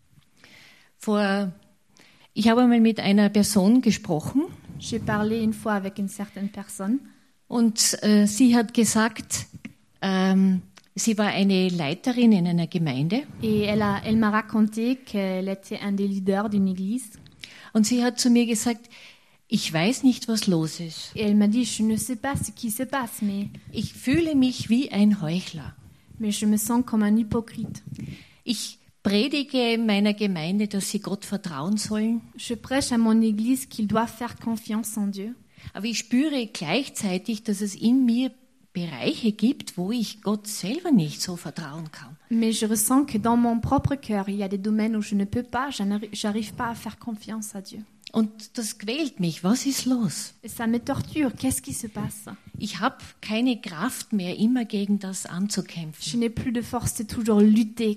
Vor, ich habe einmal mit einer Person gesprochen J'ai parlé une fois avec une certaine personne und äh, sie hat gesagt, ähm, sie war eine Leiterin in einer Gemeinde et elle, a, elle m'a raconté qu'elle était un des leaders d'une église. und sie hat zu mir gesagt, ich weiß nicht, was los ist. Et elle m'a dit, je ne sais pas ce qui se passe, mais, Ich fühle mich wie ein Heuchler. mais je me sens comme un hypocrite. Ich predige meiner Gemeinde, dass sie Gott vertrauen sollen, Je prêche à mon église qu'ils doivent faire confiance en Dieu. aber ich spüre gleichzeitig, dass es in mir Bereiche gibt, wo ich Gott selber nicht so vertrauen kann. Mais je ressens que dans mon propre cœur, il y a des domaines où je ne peux pas, je n'arri- j'arrive pas à faire confiance à Dieu. Und das quält mich. Was ist los? Et ça me torture. Qu'est-ce qui se passe? Ich habe keine Kraft mehr, immer gegen das Je anzukämpfen. n'ai plus de force de toujours lutter.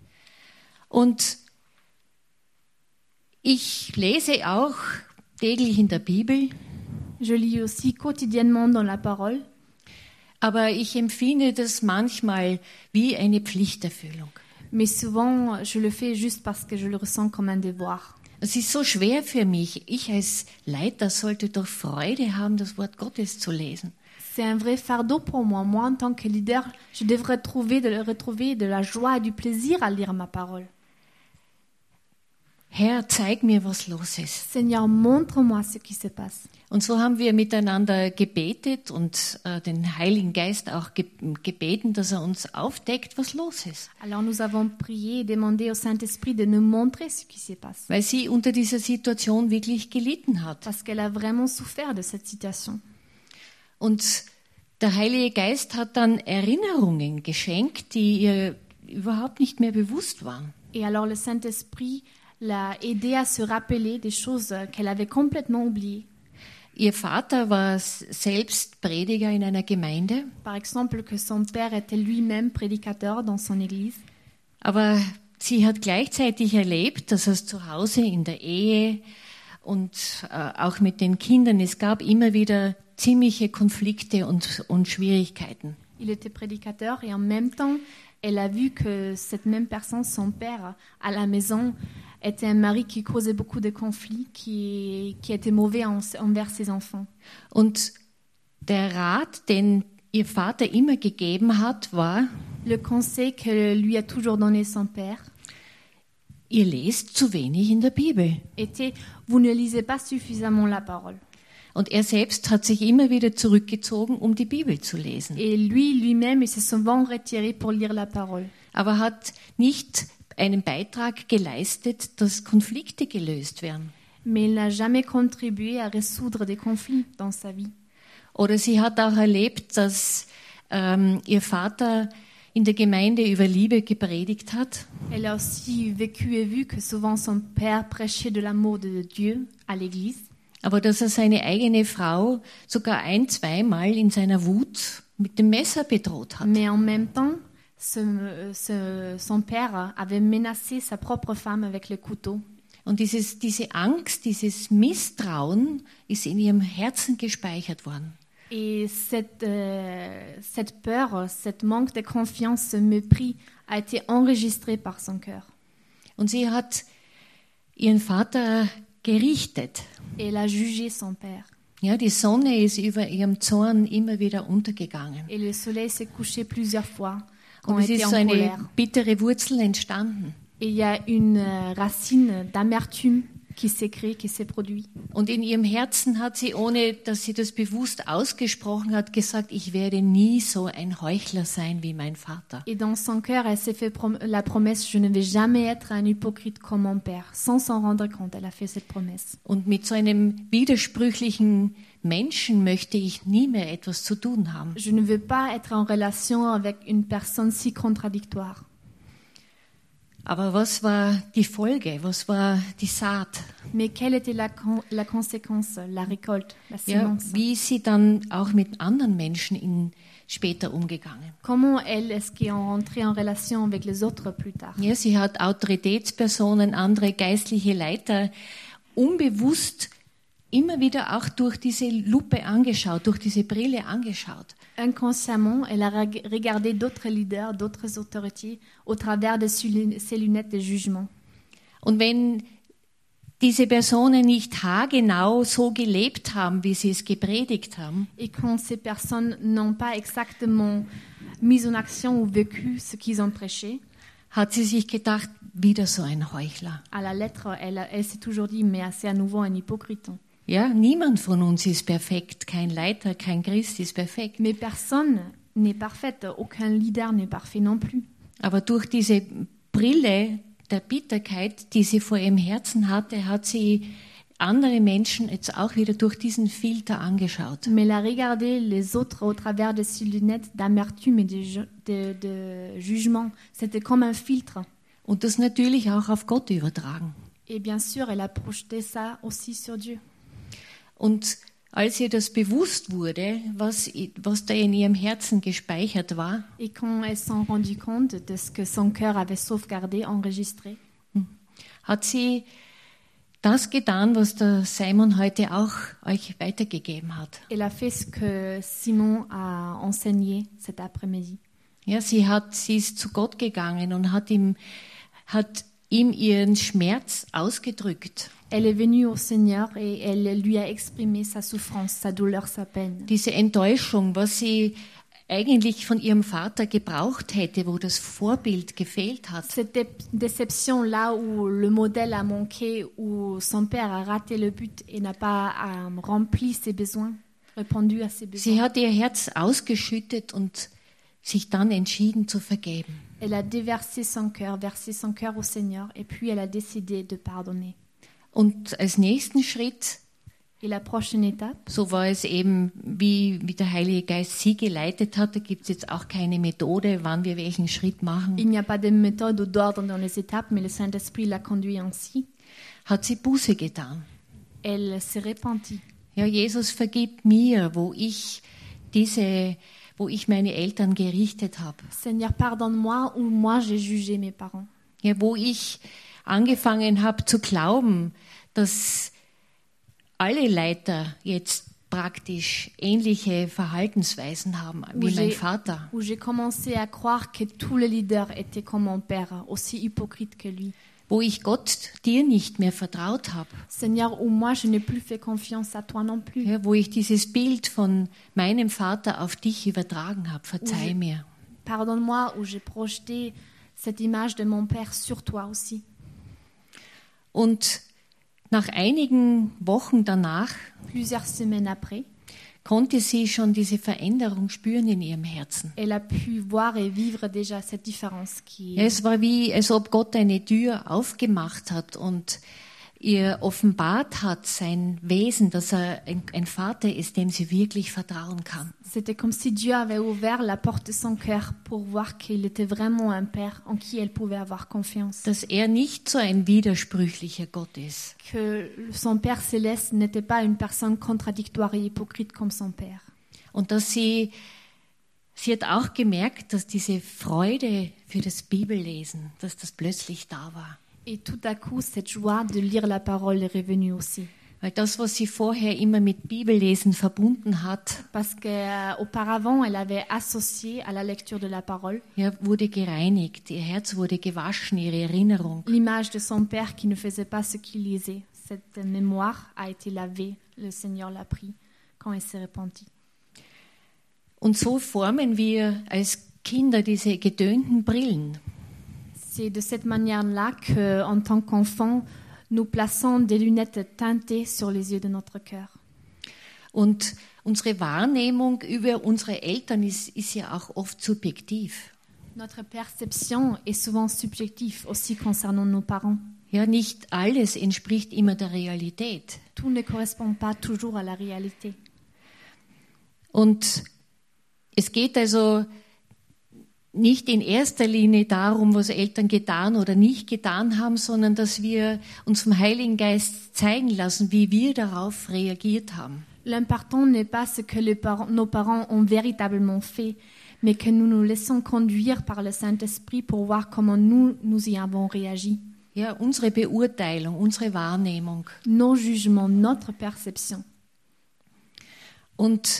Und ich lese auch täglich in der Bibel, Je lis aussi quotidiennement dans la parole, aber ich empfinde das manchmal wie eine Pflichterfüllung. mais souvent je le fais juste parce que je le ressens comme un devoir. Es ist so schwer für mich. Ich als Leiter sollte doch Freude haben, das Wort Gottes zu lesen. C'est un vrai fardeau pour moi. Moi, en tant que leader, je devrais trouver de, retrouver de la joie et du plaisir à lire ma parole. Herr, zeig mir, was los ist. Seigneur, montre-moi ce qui se passe. Und so haben wir miteinander gebetet und äh, den Heiligen Geist auch ge- gebeten, dass er uns aufdeckt, was los ist. Alors nous avons prié et demandé au Saint-Esprit de nous montrer ce qui se passe. Weil sie unter dieser Situation wirklich gelitten hat. Parce qu'elle a vraiment souffert de cette situation. Und der Heilige Geist hat dann Erinnerungen geschenkt, die ihr überhaupt nicht mehr bewusst waren. Et alors le Saint-Esprit l'a aidée à se rappeler des choses qu'elle avait complètement oubliées. Ihr Vater war selbst Prediger in einer Gemeinde, Par exemple, que son père était lui-même prédicateur dans son église. aber sie hat gleichzeitig erlebt, dass es zu Hause in der Ehe und äh, auch mit den Kindern, es gab immer wieder ziemliche Konflikte und, und Schwierigkeiten. Il était prédicateur et en même temps, elle a vu que cette même personne, son père, à la maison, était un mari qui causait beaucoup de conflits, qui, qui était mauvais en- envers ses enfants. Und der Rat, den ihr Vater immer gegeben hat, war, Le conseil que lui a toujours donné son père ihr lest zu wenig in der Bibel. était « Vous ne lisez pas suffisamment la parole ». Und er selbst hat sich immer wieder zurückgezogen, um die Bibel zu lesen. Et lui, lui-même, il s'est souvent retiré pour lire la parole. Aber hat nicht einen Beitrag geleistet, dass Konflikte gelöst werden. Mais il n'a jamais contribué à résoudre des conflits dans sa vie. Oder sie hat auch erlebt, dass ähm, ihr Vater in der Gemeinde über Liebe gepredigt hat. Elle a aussi vécu et vu que souvent son père prêchait de l'amour de Dieu à l'église. Aber dass er seine eigene Frau sogar ein-, zweimal in seiner Wut mit dem Messer bedroht hat. Mais en même temps, ce, ce- son père avait menacé sa propre femme avec le couteau. Und dieses, diese Angst, dieses Misstrauen ist in ihrem Herzen gespeichert worden. Et cette, euh, cette peur, cette manque de confiance, ce mépris a été enregistré par son cœur. Und sie hat ihren Vater gerichtet. Et elle a jugé son père. Ja, die Sonne ist über ihrem Zorn immer wieder untergegangen. Et le soleil s'est couché plusieurs fois quand Und elle es était ist en so eine colère. bittere Wurzel entstanden. Et il y a une euh, racine d'amertume qui s'est créée, qui s'est produite. Und in ihrem Herzen hat sie, ohne dass sie das bewusst ausgesprochen hat, gesagt, ich werde nie so ein Heuchler sein wie mein Vater. Et dans son cœur, elle s'est fait prom- la promesse, je ne vais jamais être un hypocrite comme mon père. Sans s'en rendre compte, elle a fait cette promesse. Und mit so einem widersprüchlichen Menschen möchte ich nie mehr etwas zu tun haben. Je ne veux pas être en relation avec une personne si contradictoire. Aber was war die Folge? Was war die Saat? Mais quelle était la, con- la conséquence, la récolte, la Ja, sémence? wie ist sie dann auch mit anderen Menschen in, später umgegangen? Comment elle est-ce qu'elle est rentrée en relation avec les autres plus tard? Ja, sie hat Autoritätspersonen, andere geistliche Leiter unbewusst immer wieder auch durch diese Lupe angeschaut, durch diese Brille angeschaut. Inconsciemment, elle a reg- regardé d'autres leaders, d'autres autorités au travers de ses ses lunettes de jugement. Und wenn diese Personen nicht haargenau so gelebt haben, wie sie es gepredigt haben, Et quand ces personnes n'ont pas exactement mis en action ou vécu ce qu'ils ont prêché, hat sie sich gedacht, wieder so ein Heuchler. à la lettre, elle, a- elle s'est toujours dit, mais c'est à nouveau un hypocrite. Ja, niemand von uns ist perfekt, kein Leiter, kein Christ ist perfekt. Mais personne n'est parfaite, aucun leader n'est parfait non plus. Aber durch diese Brille der Bitterkeit, die sie vor ihrem Herzen hatte, hat sie andere Menschen jetzt auch wieder durch diesen Filter angeschaut. Mais elle a regardé les autres au travers de ses lunettes d'amertume et de, ju- de- de jugement. C'était comme un filtre. Und das natürlich auch auf Gott übertragen. Et bien sûr, elle a projeté ça aussi sur Dieu. Und als ihr das bewusst wurde, was, was da in ihrem Herzen gespeichert war, Et quand elle s'en rendit compte de ce que son cœur avait sauvegardé, enregistré, hat sie das getan, was der Simon heute auch euch weitergegeben hat. elle a fait ce que Simon a enseigné cet après-midi. Ja, sie hat, sie ist zu Gott gegangen und hat ihm, hat ihm ihren Schmerz ausgedrückt. Elle est venue au Seigneur et elle lui a exprimé sa souffrance, sa douleur, sa peine. Diese Enttäuschung, was sie eigentlich von ihrem Vater gebraucht hätte, wo das Vorbild gefehlt hat. Cette déception là où le modèle a manqué, où son père a raté le but et n'a pas euh, rempli ses besoins, répondu à ses besoins. Sie hat ihr Herz ausgeschüttet und sich dann entschieden zu vergeben. Elle a déversé son cœur, versé son cœur au Seigneur et puis elle a décidé de pardonner. Und als nächsten Schritt, Et la prochaine étape, so war es eben, wie, wie der Heilige Geist sie geleitet hat, da gibt es jetzt auch keine Methode, wann wir welchen Schritt machen, il n'y a pas de méthode ou d'ordre dans les étapes, mais le Saint-Esprit l'a conduit ainsi. hat sie Buße getan. Elle s'est repentie. Ja, Jesus, vergib mir, wo ich diese, wo ich meine Eltern gerichtet habe. Seigneur, pardonne-moi où moi j'ai jugé mes parents. Ja, wo ich angefangen habe zu glauben, dass alle Leiter jetzt praktisch ähnliche Verhaltensweisen haben wie mein Vater. Où j'ai commencé à croire que tous les leaders étaient comme mon père, aussi hypocrites que lui. Wo ich Gott dir nicht mehr vertraut habe. Seigneur, où moi je n'ai plus fait confiance à toi non plus. Ja, wo ich dieses Bild von meinem Vater auf dich übertragen habe. Verzeih mir. Pardonne-moi où j'ai projeté cette image de mon père sur toi aussi. Und nach einigen Wochen danach Plusieurs semaines après, konnte sie schon diese Veränderung spüren in ihrem Herzen. elle a pu voir et vivre déjà cette différence qui Ja, es war wie, als ob Gott eine Tür aufgemacht hat und ihr offenbart hat sein Wesen, dass er ein, ein Vater ist, dem sie wirklich vertrauen kann. C'était comme si Dieu avait ouvert la porte de son cœur pour voir qu'il était vraiment un père en qui elle pouvait avoir confiance. Dass er nicht so ein widersprüchlicher Gott ist. Que son Père céleste n'était pas une personne contradictoire et hypocrite comme son père. Und dass sie, sie hat auch gemerkt, dass diese Freude für das Bibellesen, dass das plötzlich da war. Et tout à coup, cette joie de lire la parole est revenue aussi. Weil das, was sie vorher immer mit Bibellesen verbunden hat, Parce qu'auparavant, elle avait associé à la lecture de la parole ja, wurde gereinigt, ihr Herz wurde gewaschen, ihre Erinnerung. l'image de son père qui ne faisait pas ce qu'il lisait. Cette mémoire a été lavée, le Seigneur l'a pris quand elle s'est repentie. Und so formen wir als Kinder diese gedönten Brillen. C'est de cette manière-là qu'en tant qu'enfant, nous plaçons des lunettes teintées sur les yeux de notre cœur. Und unsere Wahrnehmung über unsere Eltern ist, ist ja auch oft subjektiv. Notre perception est souvent subjective aussi concernant nos parents. Ja, nicht alles entspricht immer der Realität. Tout ne correspond pas toujours à la réalité. Und es geht also nicht in erster Linie darum, was Eltern getan oder nicht getan haben, sondern dass wir uns vom Heiligen Geist zeigen lassen, wie wir darauf reagiert haben. L'important n'est pas ce que les parents, nos parents ont véritablement fait, mais que nous nous laissons conduire par le Saint-Esprit pour voir comment nous, nous y avons réagi. Ja, unsere Beurteilung, unsere Wahrnehmung. Nos jugements, notre perception. Und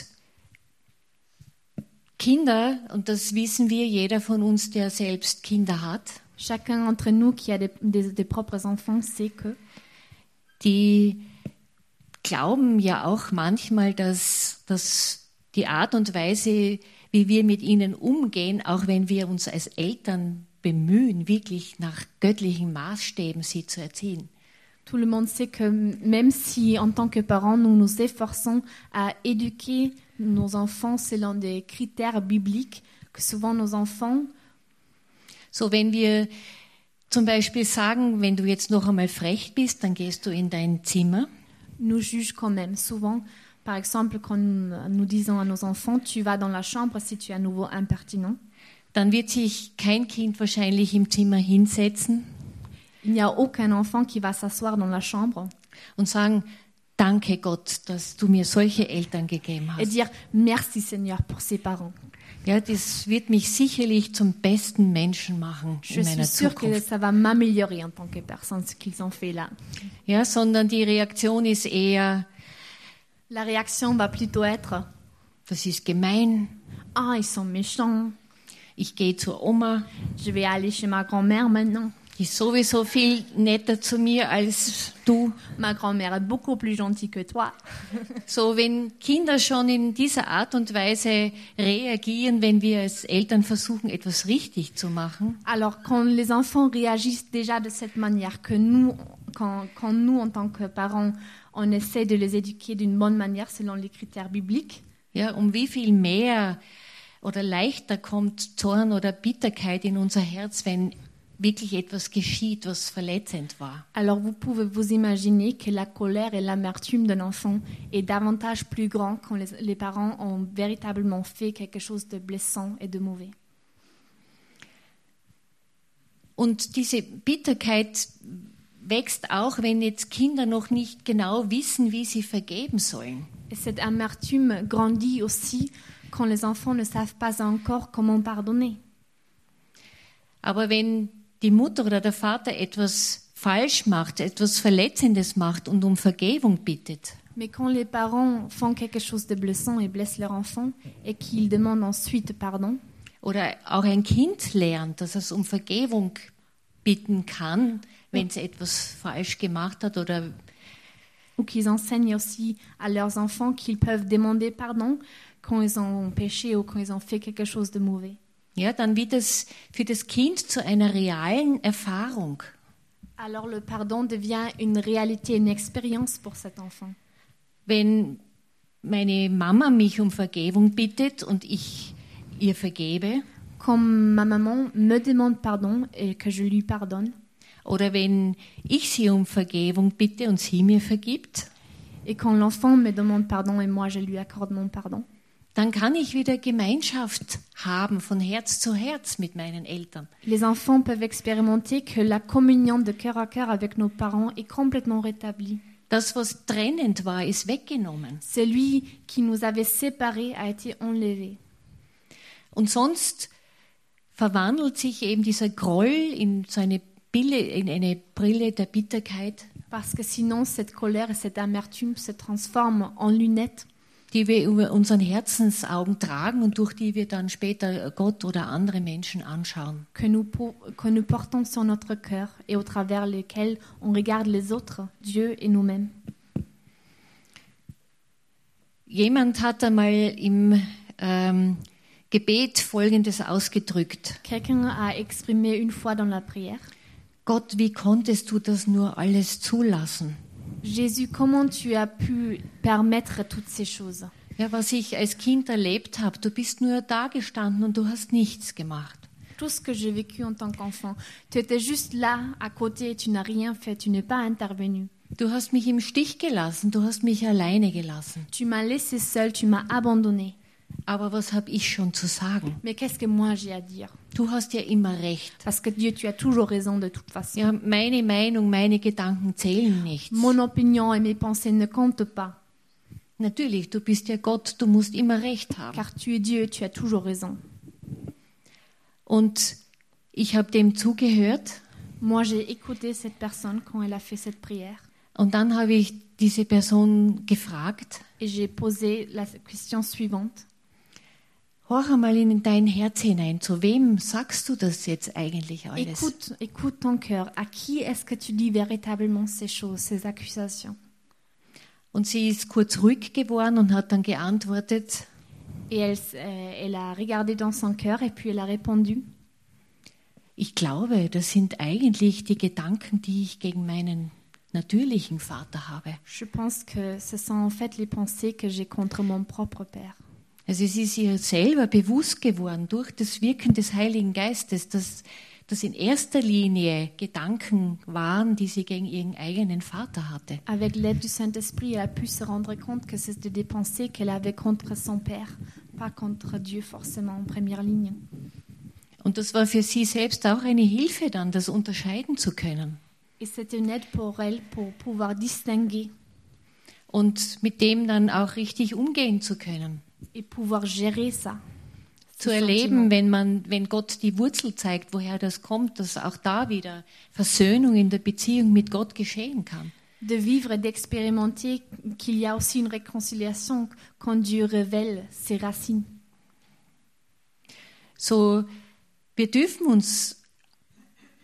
Kinder, und das wissen wir, jeder von uns, der selbst Kinder hat, Chacun d'entre nous qui a des, des, des propres enfants sait que die glauben ja auch manchmal, dass, dass die Art und Weise, wie wir mit ihnen umgehen, auch wenn wir uns als Eltern bemühen, wirklich nach göttlichen Maßstäben sie zu erziehen. tout le monde sait que même si en tant que parents nous nous efforçons à éduquer nos enfants selon des critères bibliques, que souvent nos enfants, So, wenn wir zum Beispiel sagen, wenn du jetzt noch einmal frech bist, dann gehst du in dein Zimmer. nous jugent quand même. Souvent, par exemple, quand nous disons à nos enfants, tu vas dans la chambre si tu es à nouveau impertinent, Dann wird sich kein Kind wahrscheinlich im Zimmer hinsetzen il n'y a aucun enfant qui va s'asseoir dans la chambre und sagen, danke Gott, dass du mir solche Eltern gegeben et hast. dire merci Seigneur pour ses parents. Ja, das wird mich sicherlich zum besten Menschen machen Je in suis meiner sûre que Zukunft. ça va m'améliorer en tant que personne, ce qu'ils ont fait là. Ja, sondern die Reaktion ist eher, La réaction va plutôt être das ist gemein, « Ah, ils sont méchants, ich gehe zur Oma, je vais aller chez ma grand-mère maintenant. Die ist sowieso viel netter zu mir als du. Ma grand-mère est beaucoup plus gentille que toi. So, wenn Kinder schon in dieser Art und Weise reagieren, wenn wir als Eltern versuchen, etwas richtig zu machen, Alors, quand les enfants réagissent déjà de cette manière, que nous, quand, quand nous, en tant que parents, on essaie de les éduquer d'une bonne manière selon les critères bibliques, ja, um wie viel mehr oder leichter kommt Zorn oder Bitterkeit in unser Herz, wenn wirklich etwas geschieht, was verletzend war. alors vous pouvez vous imaginer que la colère et l'amertume d'un enfant est davantage plus grand quand les, les parents ont véritablement fait quelque chose de blessant et de mauvais. Und diese Bitterkeit wächst auch, wenn jetzt Kinder noch nicht genau wissen, wie sie vergeben sollen. Et cette amertume grandit aussi quand les enfants ne savent pas encore comment pardonner. Aber wenn die Mutter oder der Vater etwas falsch macht, etwas Verletzendes macht und um Vergebung bittet, Mais quand les parents font quelque chose de blessant et blessent leur enfant et qu'ils demandent ensuite pardon, oder auch ein Kind lernt, dass es um Vergebung bitten kann, wenn es etwas falsch gemacht hat oder ou qu'ils enseignent aussi à leurs enfants qu'ils peuvent demander pardon quand ils ont péché ou quand ils ont fait quelque chose de mauvais. ja, dann wird es für das Kind zu einer realen Erfahrung. Alors le pardon devient une réalité, une expérience pour cet enfant. Wenn meine Mama mich um Vergebung bittet und ich ihr vergebe, Quand ma maman me demande pardon et que je lui pardonne, oder wenn ich sie um Vergebung bitte und sie mir vergibt, et quand l'enfant me demande pardon et moi je lui accorde mon pardon, dann kann ich wieder Gemeinschaft haben von Herz zu Herz mit meinen Eltern. les enfants peuvent expérimenter que la communion de cœur à cœur avec nos parents est complètement rétablie. Das, was trennend war, ist weggenommen. Celui qui nous avait séparés a été enlevé. Und sonst verwandelt sich eben dieser Groll in so eine Brille, in eine Brille der Bitterkeit, Parce que sinon, cette colère et cette amertume se transforment en lunettes die wir über unseren Herzensaugen tragen und durch die wir dann später Gott oder andere Menschen anschauen. que nous, po- que nous portons sur notre cœur et au travers lesquelles on regarde les autres, Dieu et nous-mêmes. Jemand hat einmal im ähm, Gebet Folgendes ausgedrückt: Quelqu'un a exprimé une fois dans la prière, Gott, wie konntest du das nur alles zulassen? Jésus, comment tu as pu permettre toutes ces choses? Ja, was ich als Kind erlebt habe, du bist nur da gestanden und du hast nichts gemacht. Tout ce que j'ai vécu en tant qu'enfant, tu étais juste là, à côté, tu n'as rien fait, tu n'es pas intervenu. Du hast mich im Stich gelassen, du hast mich alleine gelassen. Tu m'as laissé seul, tu m'as abandonné. Aber was habe ich schon zu sagen? Mais qu'est-ce que moi j'ai à dire? Du hast ja immer recht. Parce que Dieu, tu as toujours raison de toute façon. Ja, meine Meinung, meine Gedanken zählen nichts. Mon opinion et mes pensées ne comptent pas. Natürlich, du bist ja Gott, du musst immer recht haben. Car tu es Dieu, tu as toujours raison. Und ich habe dem zugehört Moi, j'ai écouté cette personne quand elle a fait cette prière. und dann habe ich diese Person gefragt: Et j'ai posé la question suivante. Horch einmal in dein Herz hinein, zu wem sagst du das jetzt eigentlich alles? Écoute, écoute ton cœur. À qui est-ce que tu dis véritablement ces choses, ces accusations? Und sie ist kurz ruhig geworden und hat dann geantwortet: Et elle, euh, elle a regardé dans son cœur et puis elle a répondu. Ich glaube, das sind eigentlich die Gedanken, die ich gegen meinen natürlichen Vater habe. Je pense que ce sont en fait les pensées que j'ai contre mon propre père. Also es ist ihr selber bewusst geworden durch das Wirken des Heiligen Geistes, dass das in erster Linie Gedanken waren, die sie gegen ihren eigenen Vater hatte. Avec l'aide du Saint-Esprit, elle a pu se rendre compte que c'était des pensées qu'elle avait contre son père, pas contre Dieu forcément en première ligne. Und das war für sie selbst auch eine Hilfe dann, das unterscheiden zu können. Et c'était une aide pour elle pour pouvoir distinguer Und mit dem dann auch richtig umgehen zu können. et pouvoir gérer ça. Zu ces erleben, wenn man, wenn Gott die Wurzel zeigt, woher das kommt, dass auch da wieder Versöhnung in der Beziehung mit Gott geschehen kann. De vivre et d'expérimenter qu'il y a aussi une réconciliation quand Dieu révèle ses racines. So, wir dürfen uns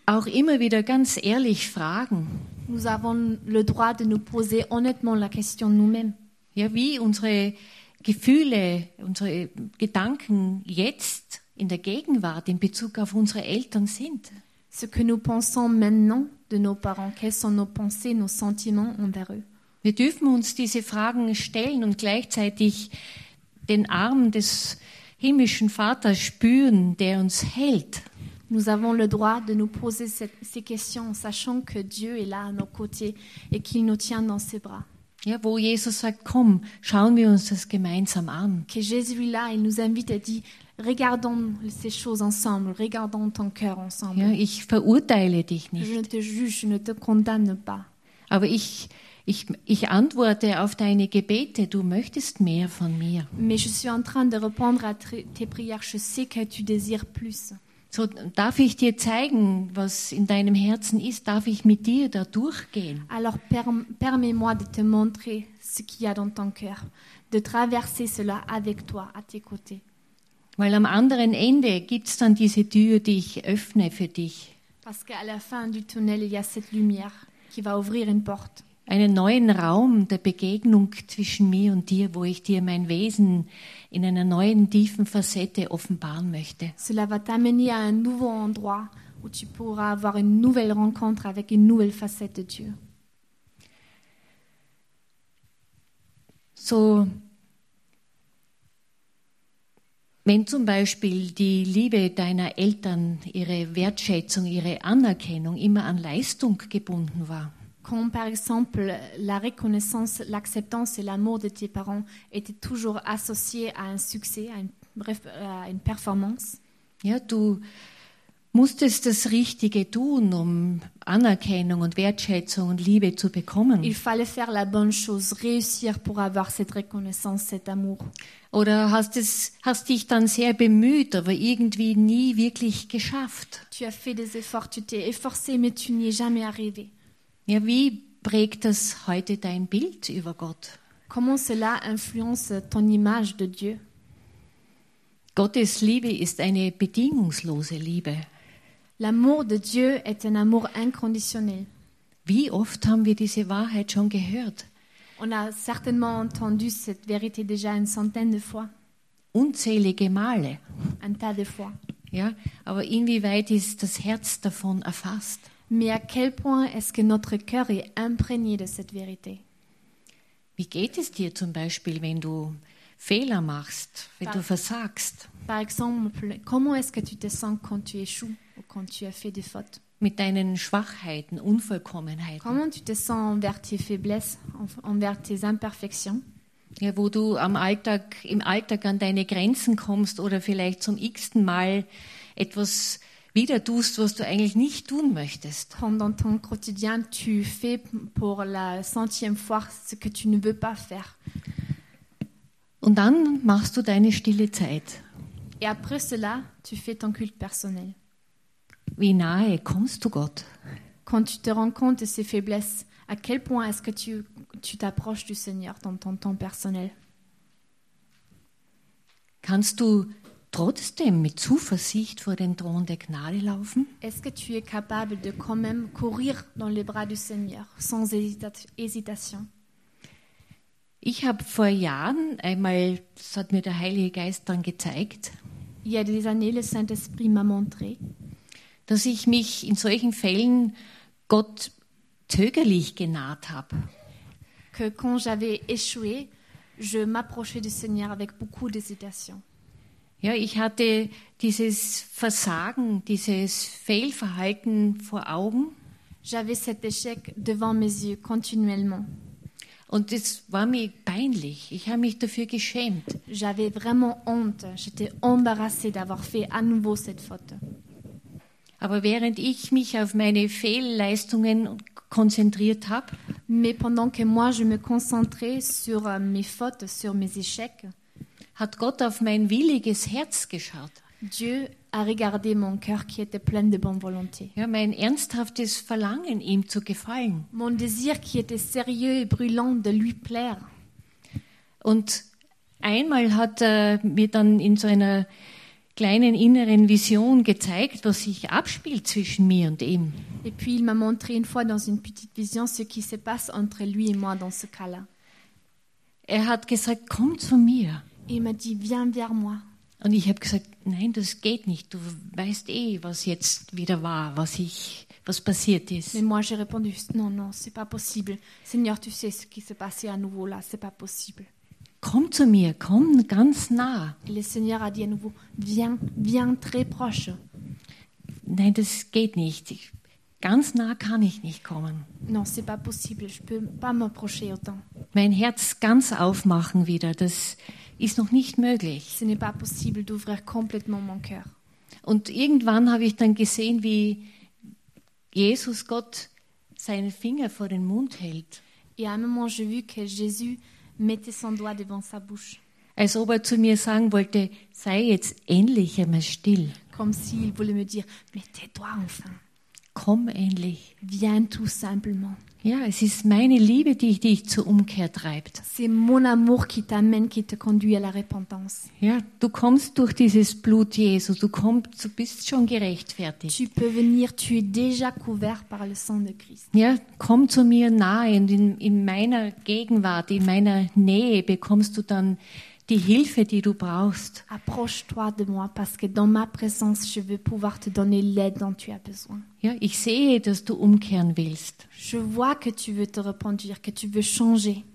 auch immer wieder ganz ehrlich fragen, Nous avons le droit de nous poser honnêtement la question nous-mêmes. ja, wie unsere Gefühle, unsere Gedanken jetzt in der Gegenwart in Bezug auf unsere Eltern sind. Ce que nous pensons maintenant de nos parents, quelles sont nos pensées, nos sentiments envers eux. Wir dürfen uns diese Fragen stellen und gleichzeitig den Arm des himmlischen Vaters spüren, der uns hält. Nous avons le droit de nous poser cette- ces questions en sachant que Dieu est là à nos côtés et qu'il nous tient dans ses bras. Ja, wo Jesus sagt, komm, schauen wir uns das gemeinsam an. Que Jésus est là, il nous invite et dit, regardons ces choses ensemble, regardons ton cœur ensemble. Ja, ich verurteile dich Je nicht, ne te juge, je ne te condamne pas. aber ich, ich, ich antworte auf deine Gebete, du möchtest mehr von mir. Mais je suis en train de répondre à tr- tes prières. Je sais que tu désires plus. So darf ich dir zeigen, was in deinem Herzen ist, darf ich mit dir da durchgehen. Alors perm- permets-moi de te montrer ce qu'il y a dans ton cœur, de traverser cela avec toi, à tes côtés. Weil am anderen Ende gibt es dann diese Tür, die ich öffne für dich. Parce qu'à la fin du tunnel, il y a cette lumière qui va ouvrir une porte. Einen neuen Raum der Begegnung zwischen mir und dir, wo ich dir mein Wesen in einer neuen, tiefen Facette offenbaren möchte. Cela va t'amener à un nouveau endroit où tu pourras avoir une nouvelle rencontre avec une nouvelle facette de Dieu. So, wenn zum Beispiel die Liebe deiner Eltern, ihre Wertschätzung, ihre Anerkennung immer an Leistung gebunden war, Quand, par exemple, la reconnaissance, l'acceptance et l'amour de tes parents étaient toujours associés à un succès, à une, bref, à une performance, ja, du musstest das Richtige tun, um Anerkennung und Wertschätzung und Liebe zu bekommen. il fallait faire la bonne chose, réussir pour avoir cette reconnaissance, cet amour. Oder hast, es, hast dich dann sehr bemüht, aber irgendwie nie wirklich geschafft. Tu as fait des efforts, tu t'es efforcé, mais tu n'y es jamais arrivé. Ja, wie prägt das heute dein Bild über Gott? Comment cela influence ton image de Dieu? Gottes Liebe ist eine bedingungslose Liebe. L'amour de Dieu est un amour inconditionnel. Wie oft haben wir diese Wahrheit schon gehört? On a certainement entendu cette vérité déjà une centaine de fois, Unzählige Male. un tas de fois. Ja, aber inwieweit ist das Herz davon erfasst? Mais à quel point est-ce que notre cœur est imprégné de cette vérité? Wie geht es dir zum Beispiel, wenn du Fehler machst, wenn du Par- versagst? Par exemple, comment est-ce que tu te sens quand tu échoues ou quand tu as fait des fautes? Mit deinen Schwachheiten, Unvollkommenheiten? Comment tu te sens envers tes faiblesses, en- envers tes imperfections? Ja, wo du am Alltag, im Alltag an deine Grenzen kommst oder vielleicht zum x-ten Mal etwas wieder tust, was du eigentlich nicht tun möchtest. Quand dans ton quotidien, tu fais pour la centième fois ce que tu ne veux pas faire. Und dann machst du deine stille Zeit. Et après cela, tu fais ton culte personnel. Wie nahe kommst du Gott? Quand tu te rends compte de ces faiblesses, à quel point est-ce que tu tu t'approches du Seigneur dans ton temps personnel? Kannst du trotzdem mit Zuversicht vor den Thron der Gnade laufen? Est-ce que tu es capable de quand même courir dans les bras du Seigneur sans hésita- hésitation? Ich habe vor Jahren einmal, das hat mir der Heilige Geist dann gezeigt, Il y a des années, le Saint-Esprit m'a montré dass ich mich in solchen Fällen Gott zögerlich genaht habe. que quand j'avais échoué, je m'approchais du Seigneur avec beaucoup d'hésitation. Ja, ich hatte dieses Versagen, dieses Fehlverhalten vor Augen J'avais cet échec devant mes yeux continuellement. und es war mir peinlich. Ich habe mich dafür geschämt. J'avais vraiment honte. J'étais embarrassée d'avoir fait à nouveau cette faute. Aber während ich mich auf meine Fehlleistungen konzentriert habe, Mais pendant que moi, je me concentrais sur euh, mes fautes, sur mes échecs, hat Gott auf mein williges Herz geschaut. Dieu a regardé mon cœur qui était plein de bonne volonté. Ja, mein ernsthaftes Verlangen, ihm zu gefallen. Mon désir qui était sérieux et brûlant de lui plaire. Und einmal hat er mir dann in so einer kleinen inneren Vision gezeigt, was sich abspielt zwischen mir und ihm. Et puis il m'a montré une fois dans une petite vision ce qui se passe entre lui et moi dans ce cas-là. Er hat gesagt, komm zu mir. Et il m'a dit, viens vers moi. Und ich habe gesagt, nein, das geht nicht. Du weißt eh, was jetzt wieder war, was ich, was passiert ist. Mais moi j'ai répondu, non, non, c'est pas possible. Seigneur, tu sais ce qui s'est passé à nouveau là, c'est pas possible. Komm zu mir, komm ganz nah. Et le Seigneur a dit à nouveau, viens, viens très proche. Nein, das geht nicht. Ich, ganz nah kann ich nicht kommen. Non, c'est pas possible, je peux pas m'approcher autant. Mein Herz ganz aufmachen wieder, das ist noch nicht möglich. Ce n'est pas possible d'ouvrir complètement mon cœur. Und irgendwann habe ich dann gesehen, wie Jesus Gott seinen Finger vor den Mund hält. Et à un moment, j'ai vu que Jésus mettait son doigt devant sa bouche, Als ob er zu mir sagen wollte, sei jetzt endlich einmal still. comme s'il voulait me dire, mais tais-toi enfin, Komm endlich. viens tout simplement. Ja, es ist meine Liebe, die dich zur Umkehr treibt. C'est mon amour qui t'amène, qui te conduit à la repentance. Ja, du kommst durch dieses Blut Jesu, du kommst, du bist schon gerechtfertigt. Tu peux venir, tu es déjà couvert par le sang de Christ. Ja, komm zu mir nahe und in, in meiner Gegenwart, in meiner Nähe bekommst du dann die Hilfe, die du brauchst. Approche-toi de moi parce que dans ma présence, je veux pouvoir te donner l'aide dont tu as besoin. Ja, ich sehe, dass du umkehren willst. Je vois que tu veux te repentir, que tu veux changer.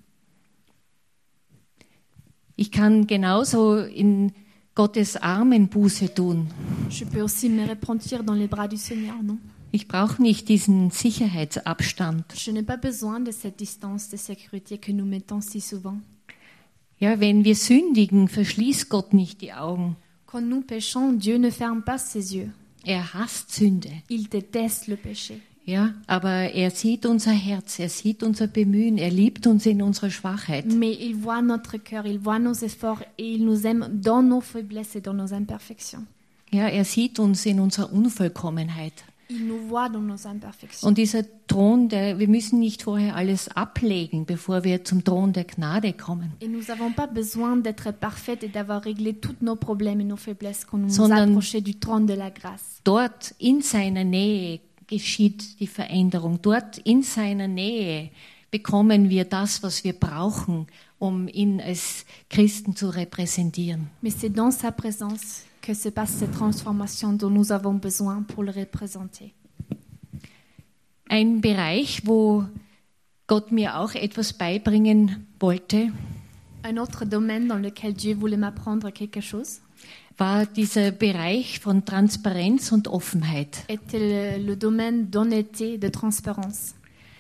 Ich kann genauso in Gottes Armen Buße tun. Je peux aussi me repentir dans les bras du Seigneur, non? Ich brauche nicht diesen Sicherheitsabstand. Je n'ai pas besoin de cette distance de sécurité que nous mettons si souvent. Ja, wenn wir sündigen, verschließt Gott nicht die Augen. Quand nous péchons, Dieu ne ferme pas ses yeux. Er hasst Sünde. Il déteste le péché. Ja, aber er sieht unser Herz, er sieht unser Bemühen, er liebt uns in unserer Schwachheit. Mais il voit notre cœur, il voit nos efforts et il nous aime dans nos faiblesses et dans nos imperfections. Ja, er sieht uns in unserer Unvollkommenheit. Il nous voit dans nos imperfections. Und dieser Thron, der, wir müssen nicht vorher alles ablegen, bevor wir zum Thron der Gnade kommen, Et nous n'avons pas besoin d'être parfaites et d'avoir réglé tous nos problèmes et nos faiblesses quand nous nous Sondern- approchons du trône de la grâce. dort in seiner Nähe geschieht die Veränderung. Dort in seiner Nähe bekommen wir das, was wir brauchen, um ihn als Christen zu repräsentieren. Mais c'est dans sa présence que se passe cette transformation dont nous avons besoin pour le représenter. Ein Bereich, wo Gott mir auch etwas beibringen wollte, Un autre domaine dans lequel Dieu voulait m'apprendre quelque chose war dieser Bereich von Transparenz und Offenheit. était le, le domaine d'honnêteté, de transparence.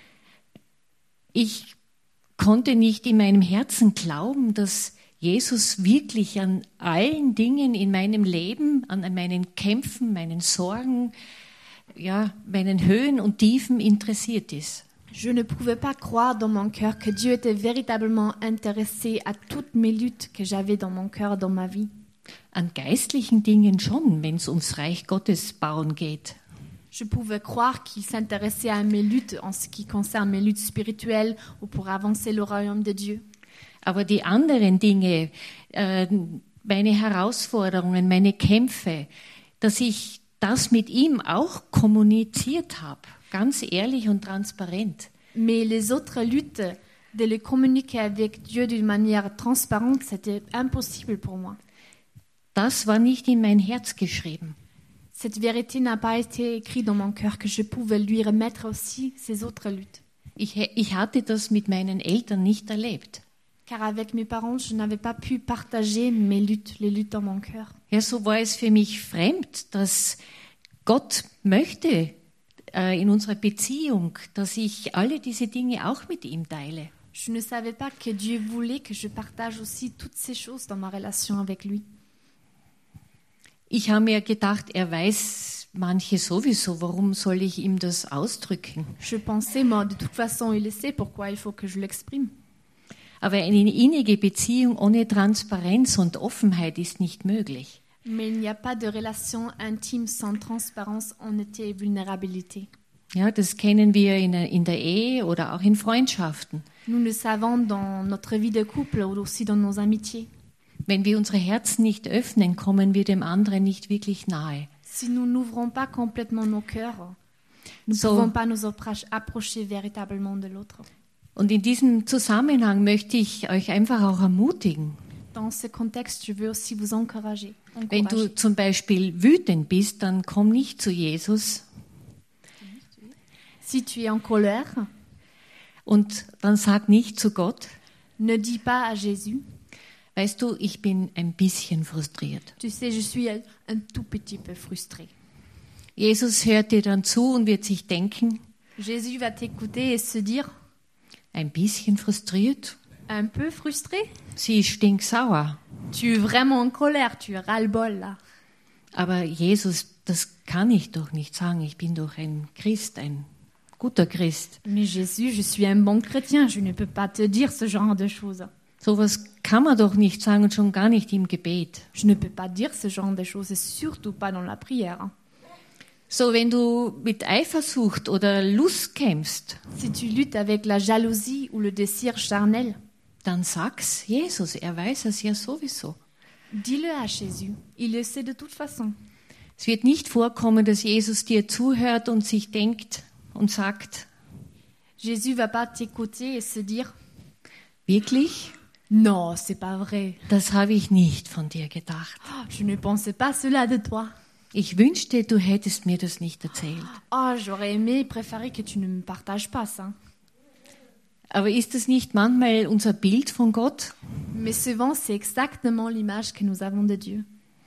Ich konnte nicht in meinem Herzen glauben, dass Jesus wirklich an allen Dingen in meinem Leben, an meinen Kämpfen, meinen Sorgen, ja, meinen Höhen und Tiefen interessiert ist. Je ne pouvais pas croire dans mon cœur que Dieu était véritablement intéressé à toutes mes luttes que j'avais dans mon cœur, dans ma vie. An geistlichen Dingen schon, wenn es ums Reich Gottes bauen geht. Je pouvais croire qu'il s'intéressait à mes luttes en ce qui concerne mes luttes spirituelles ou pour avancer le royaume de Dieu. Aber die anderen Dinge, äh, meine Herausforderungen, meine Kämpfe, dass ich das mit ihm auch kommuniziert habe, ganz ehrlich und transparent. Mais les autres luttes, de les communiquer avec Dieu d'une manière transparente, c'était impossible pour moi. Das war nicht in mein Herz geschrieben. Cette vérité n'a pas été écrite dans mon cœur que je pouvais lui remettre aussi ces autres luttes. Ich, ich hatte das mit meinen Eltern nicht erlebt. Car avec mes parents, je n'avais pas pu partager mes luttes, les luttes dans mon cœur. Ja, so war es für mich fremd, dass Gott möchte äh, in unserer Beziehung, dass ich alle diese Dinge auch mit ihm teile. Je ne savais pas que Dieu voulait que je partage aussi toutes ces choses dans ma relation avec lui. Ich habe mir gedacht, er weiß manche sowieso, warum soll ich ihm das ausdrücken? Je pensais, moi, de toute façon, il le sait pourquoi il faut que je l'exprime. Aber eine innige Beziehung ohne Transparenz und Offenheit ist nicht möglich. Mais il n'y a pas de relation intime sans transparence, honnêteté et vulnérabilité. Ja, das kennen wir in der, in der Ehe oder auch in Freundschaften. Nous le savons dans notre vie de couple ou aussi dans nos amitiés. Wenn wir unsere Herzen nicht öffnen, kommen wir dem anderen nicht wirklich nahe. Si nous n'ouvrons pas complètement nos cœurs, nous ne So. pouvons pas nous approch- approcher véritablement de l'autre. Und in diesem Zusammenhang möchte ich euch einfach auch ermutigen, Dans ce contexte, je veux aussi vous encourager. wenn encourager. du zum Beispiel wütend bist, dann komm nicht zu Jesus Si tu es en colère, und dann sag nicht zu Gott, ne dis pas à Jésus, weißt du, ich bin ein bisschen frustriert. tu sais, je suis un, un tout petit peu frustré. Jesus hört dir dann zu und wird sich denken, Jésus va t'écouter et se dire, ein bisschen frustriert? un peu frustré? Sie ist stinksauer. Tu es vraiment en colère, tu es ras-le-bol là. Aber Jesus, das kann ich doch nicht sagen. Ich bin doch ein Christ, ein guter Christ. Mais Jésus, je suis un bon chrétien, je ne peux pas te dire ce genre de choses. Sowas kann man doch nicht sagen und schon gar nicht im Gebet. Je ne peux pas dire ce genre de choses, et surtout pas dans la prière. So, wenn du mit Eifersucht oder Lust kämpfst, Si tu luttes avec la jalousie ou le désir charnel, dann sag's Jesus. Er weiß es ja sowieso. dis-le à Jésus. Il le sait de toute façon. Es wird nicht vorkommen, dass Jesus dir zuhört und sich denkt und sagt, Jésus va pas t'écouter et se dire, wirklich? non, c'est pas vrai. Das habe ich nicht von dir gedacht. Oh, je ne pensais pas cela de toi. Ich wünschte, du hättest mir das nicht erzählt. Oh, j'aurais aimé, préféré que tu ne me partages pas ça. Aber ist das nicht manchmal unser Bild von Gott? Mais souvent, c'est exactement l'image que nous avons de Dieu.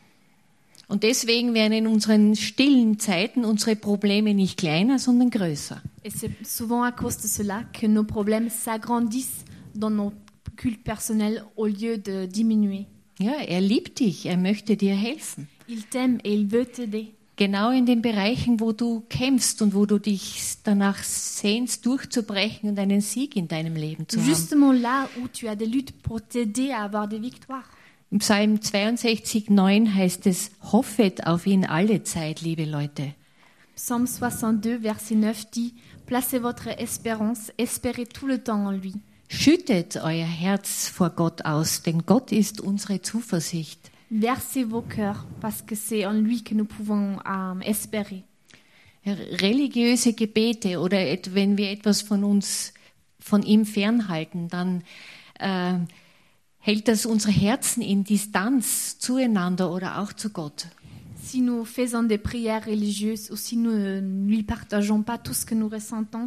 Und deswegen werden in unseren stillen Zeiten unsere Probleme nicht kleiner, sondern größer. Et c'est souvent à cause de cela que nos problèmes s'agrandissent dans nos cultes personnels au lieu de diminuer. Ja, er liebt dich, er möchte dir helfen. Il t'aime et il veut t'aider. Genau in den Bereichen, wo du kämpfst und wo du dich danach sehnst, durchzubrechen und einen Sieg in deinem Leben zu haben. Justement là où tu as des luttes pour t'aider à avoir des victoires. Im Psalm zweiundsechzig, neun heißt es, hoffet auf ihn alle Zeit, liebe Leute. Psaume soixante-deux, verset neuf dit, placez votre espérance, espérez tout le temps en lui. Schüttet euer Herz vor Gott aus, denn Gott ist unsere Zuversicht. Versez vos cœurs, parce que c'est en lui que nous pouvons euh, espérer. Religiöse Gebete oder et, wenn wir etwas von uns, von ihm fernhalten, dann äh, hält das unsere Herzen in Distanz zueinander oder auch zu Gott. Si nous faisons des prières religieuses ou si nous ne lui partageons pas tout ce que nous ressentons,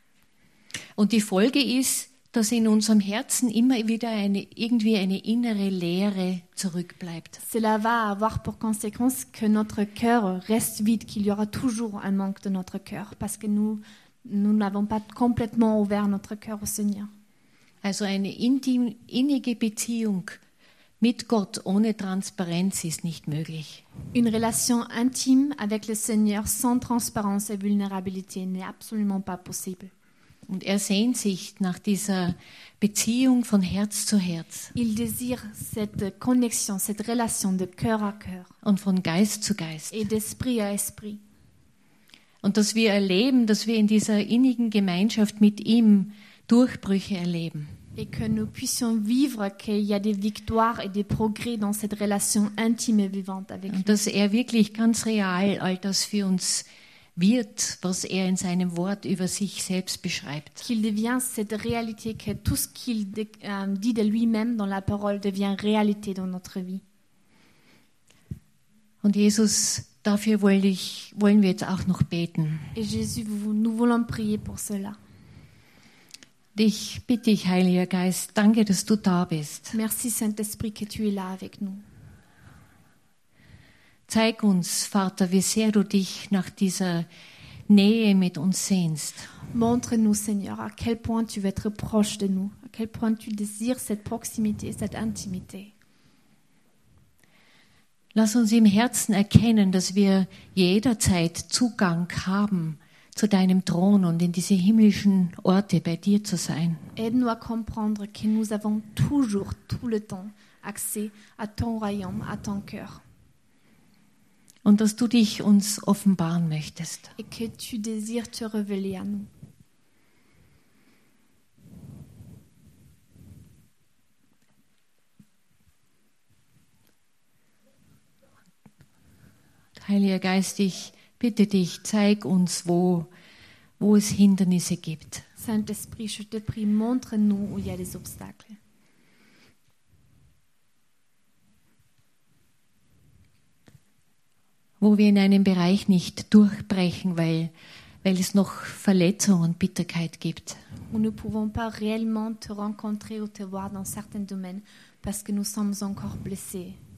Und die Folge ist, dass in unserem Herzen immer wieder eine, irgendwie eine innere Leere zurückbleibt. cela va avoir pour conséquence que notre cœur reste vide, qu'il y aura toujours un manque de notre cœur, parce que nous nous n'avons pas complètement ouvert notre cœur au Seigneur. Also eine intim, innige Beziehung mit Gott ohne Transparenz ist nicht möglich. Une relation intime avec le Seigneur sans transparence et vulnérabilité n'est absolument pas possible. Und er sehnt sich nach dieser Beziehung von Herz zu Herz Il désire cette connexion, cette relation de cœur à cœur und von Geist zu Geist. et d'esprit à esprit. Und dass wir erleben, dass wir in dieser innigen Gemeinschaft mit ihm Durchbrüche erleben. Et que nous puissions vivre qu'il y a des victoires et des progrès dans cette relation intime et vivante avec lui. Und dass er wirklich ganz real all das für uns wird, was er in seinem Wort über sich selbst beschreibt. Qu'il devient cette réalité, que tout ce qu'il dé- euh, dit de lui-même dans la parole devient réalité dans notre vie. Und Jesus, dafür wollte ich, wollen wir jetzt auch noch beten. Et Jésus, vous- nous voulons prier pour cela. Ich bitte dich, Heiliger Geist, danke, dass du da bist. Merci Saint-Esprit que tu es là avec nous. Zeig uns, Vater, wie sehr du dich nach dieser Nähe mit uns sehnst. Montre-nous, Seigneur, à quel point tu veux être proche de nous, à quel point tu désires cette proximité, cette intimité. Lass uns im Herzen erkennen, dass wir jederzeit Zugang haben zu deinem Thron und in diese himmlischen Orte bei dir zu sein. Aide-nous à comprendre que nous avons toujours, tout le temps, accès à ton royaume, à ton cœur. Und dass du dich uns offenbaren möchtest. Et que tu désires te révéler à nous. Heiliger Geist, ich bitte dich, zeig uns, wo, wo es Hindernisse gibt. Saint-Esprit, je te prie, montre-nous où il y a des obstacles. Wo wir in einem Bereich nicht durchbrechen, weil, weil es noch Verletzung und Bitterkeit gibt. Où nous ne pouvons pas réellement te rencontrer ou te voir dans certains domaines parce que nous sommes encore blessés.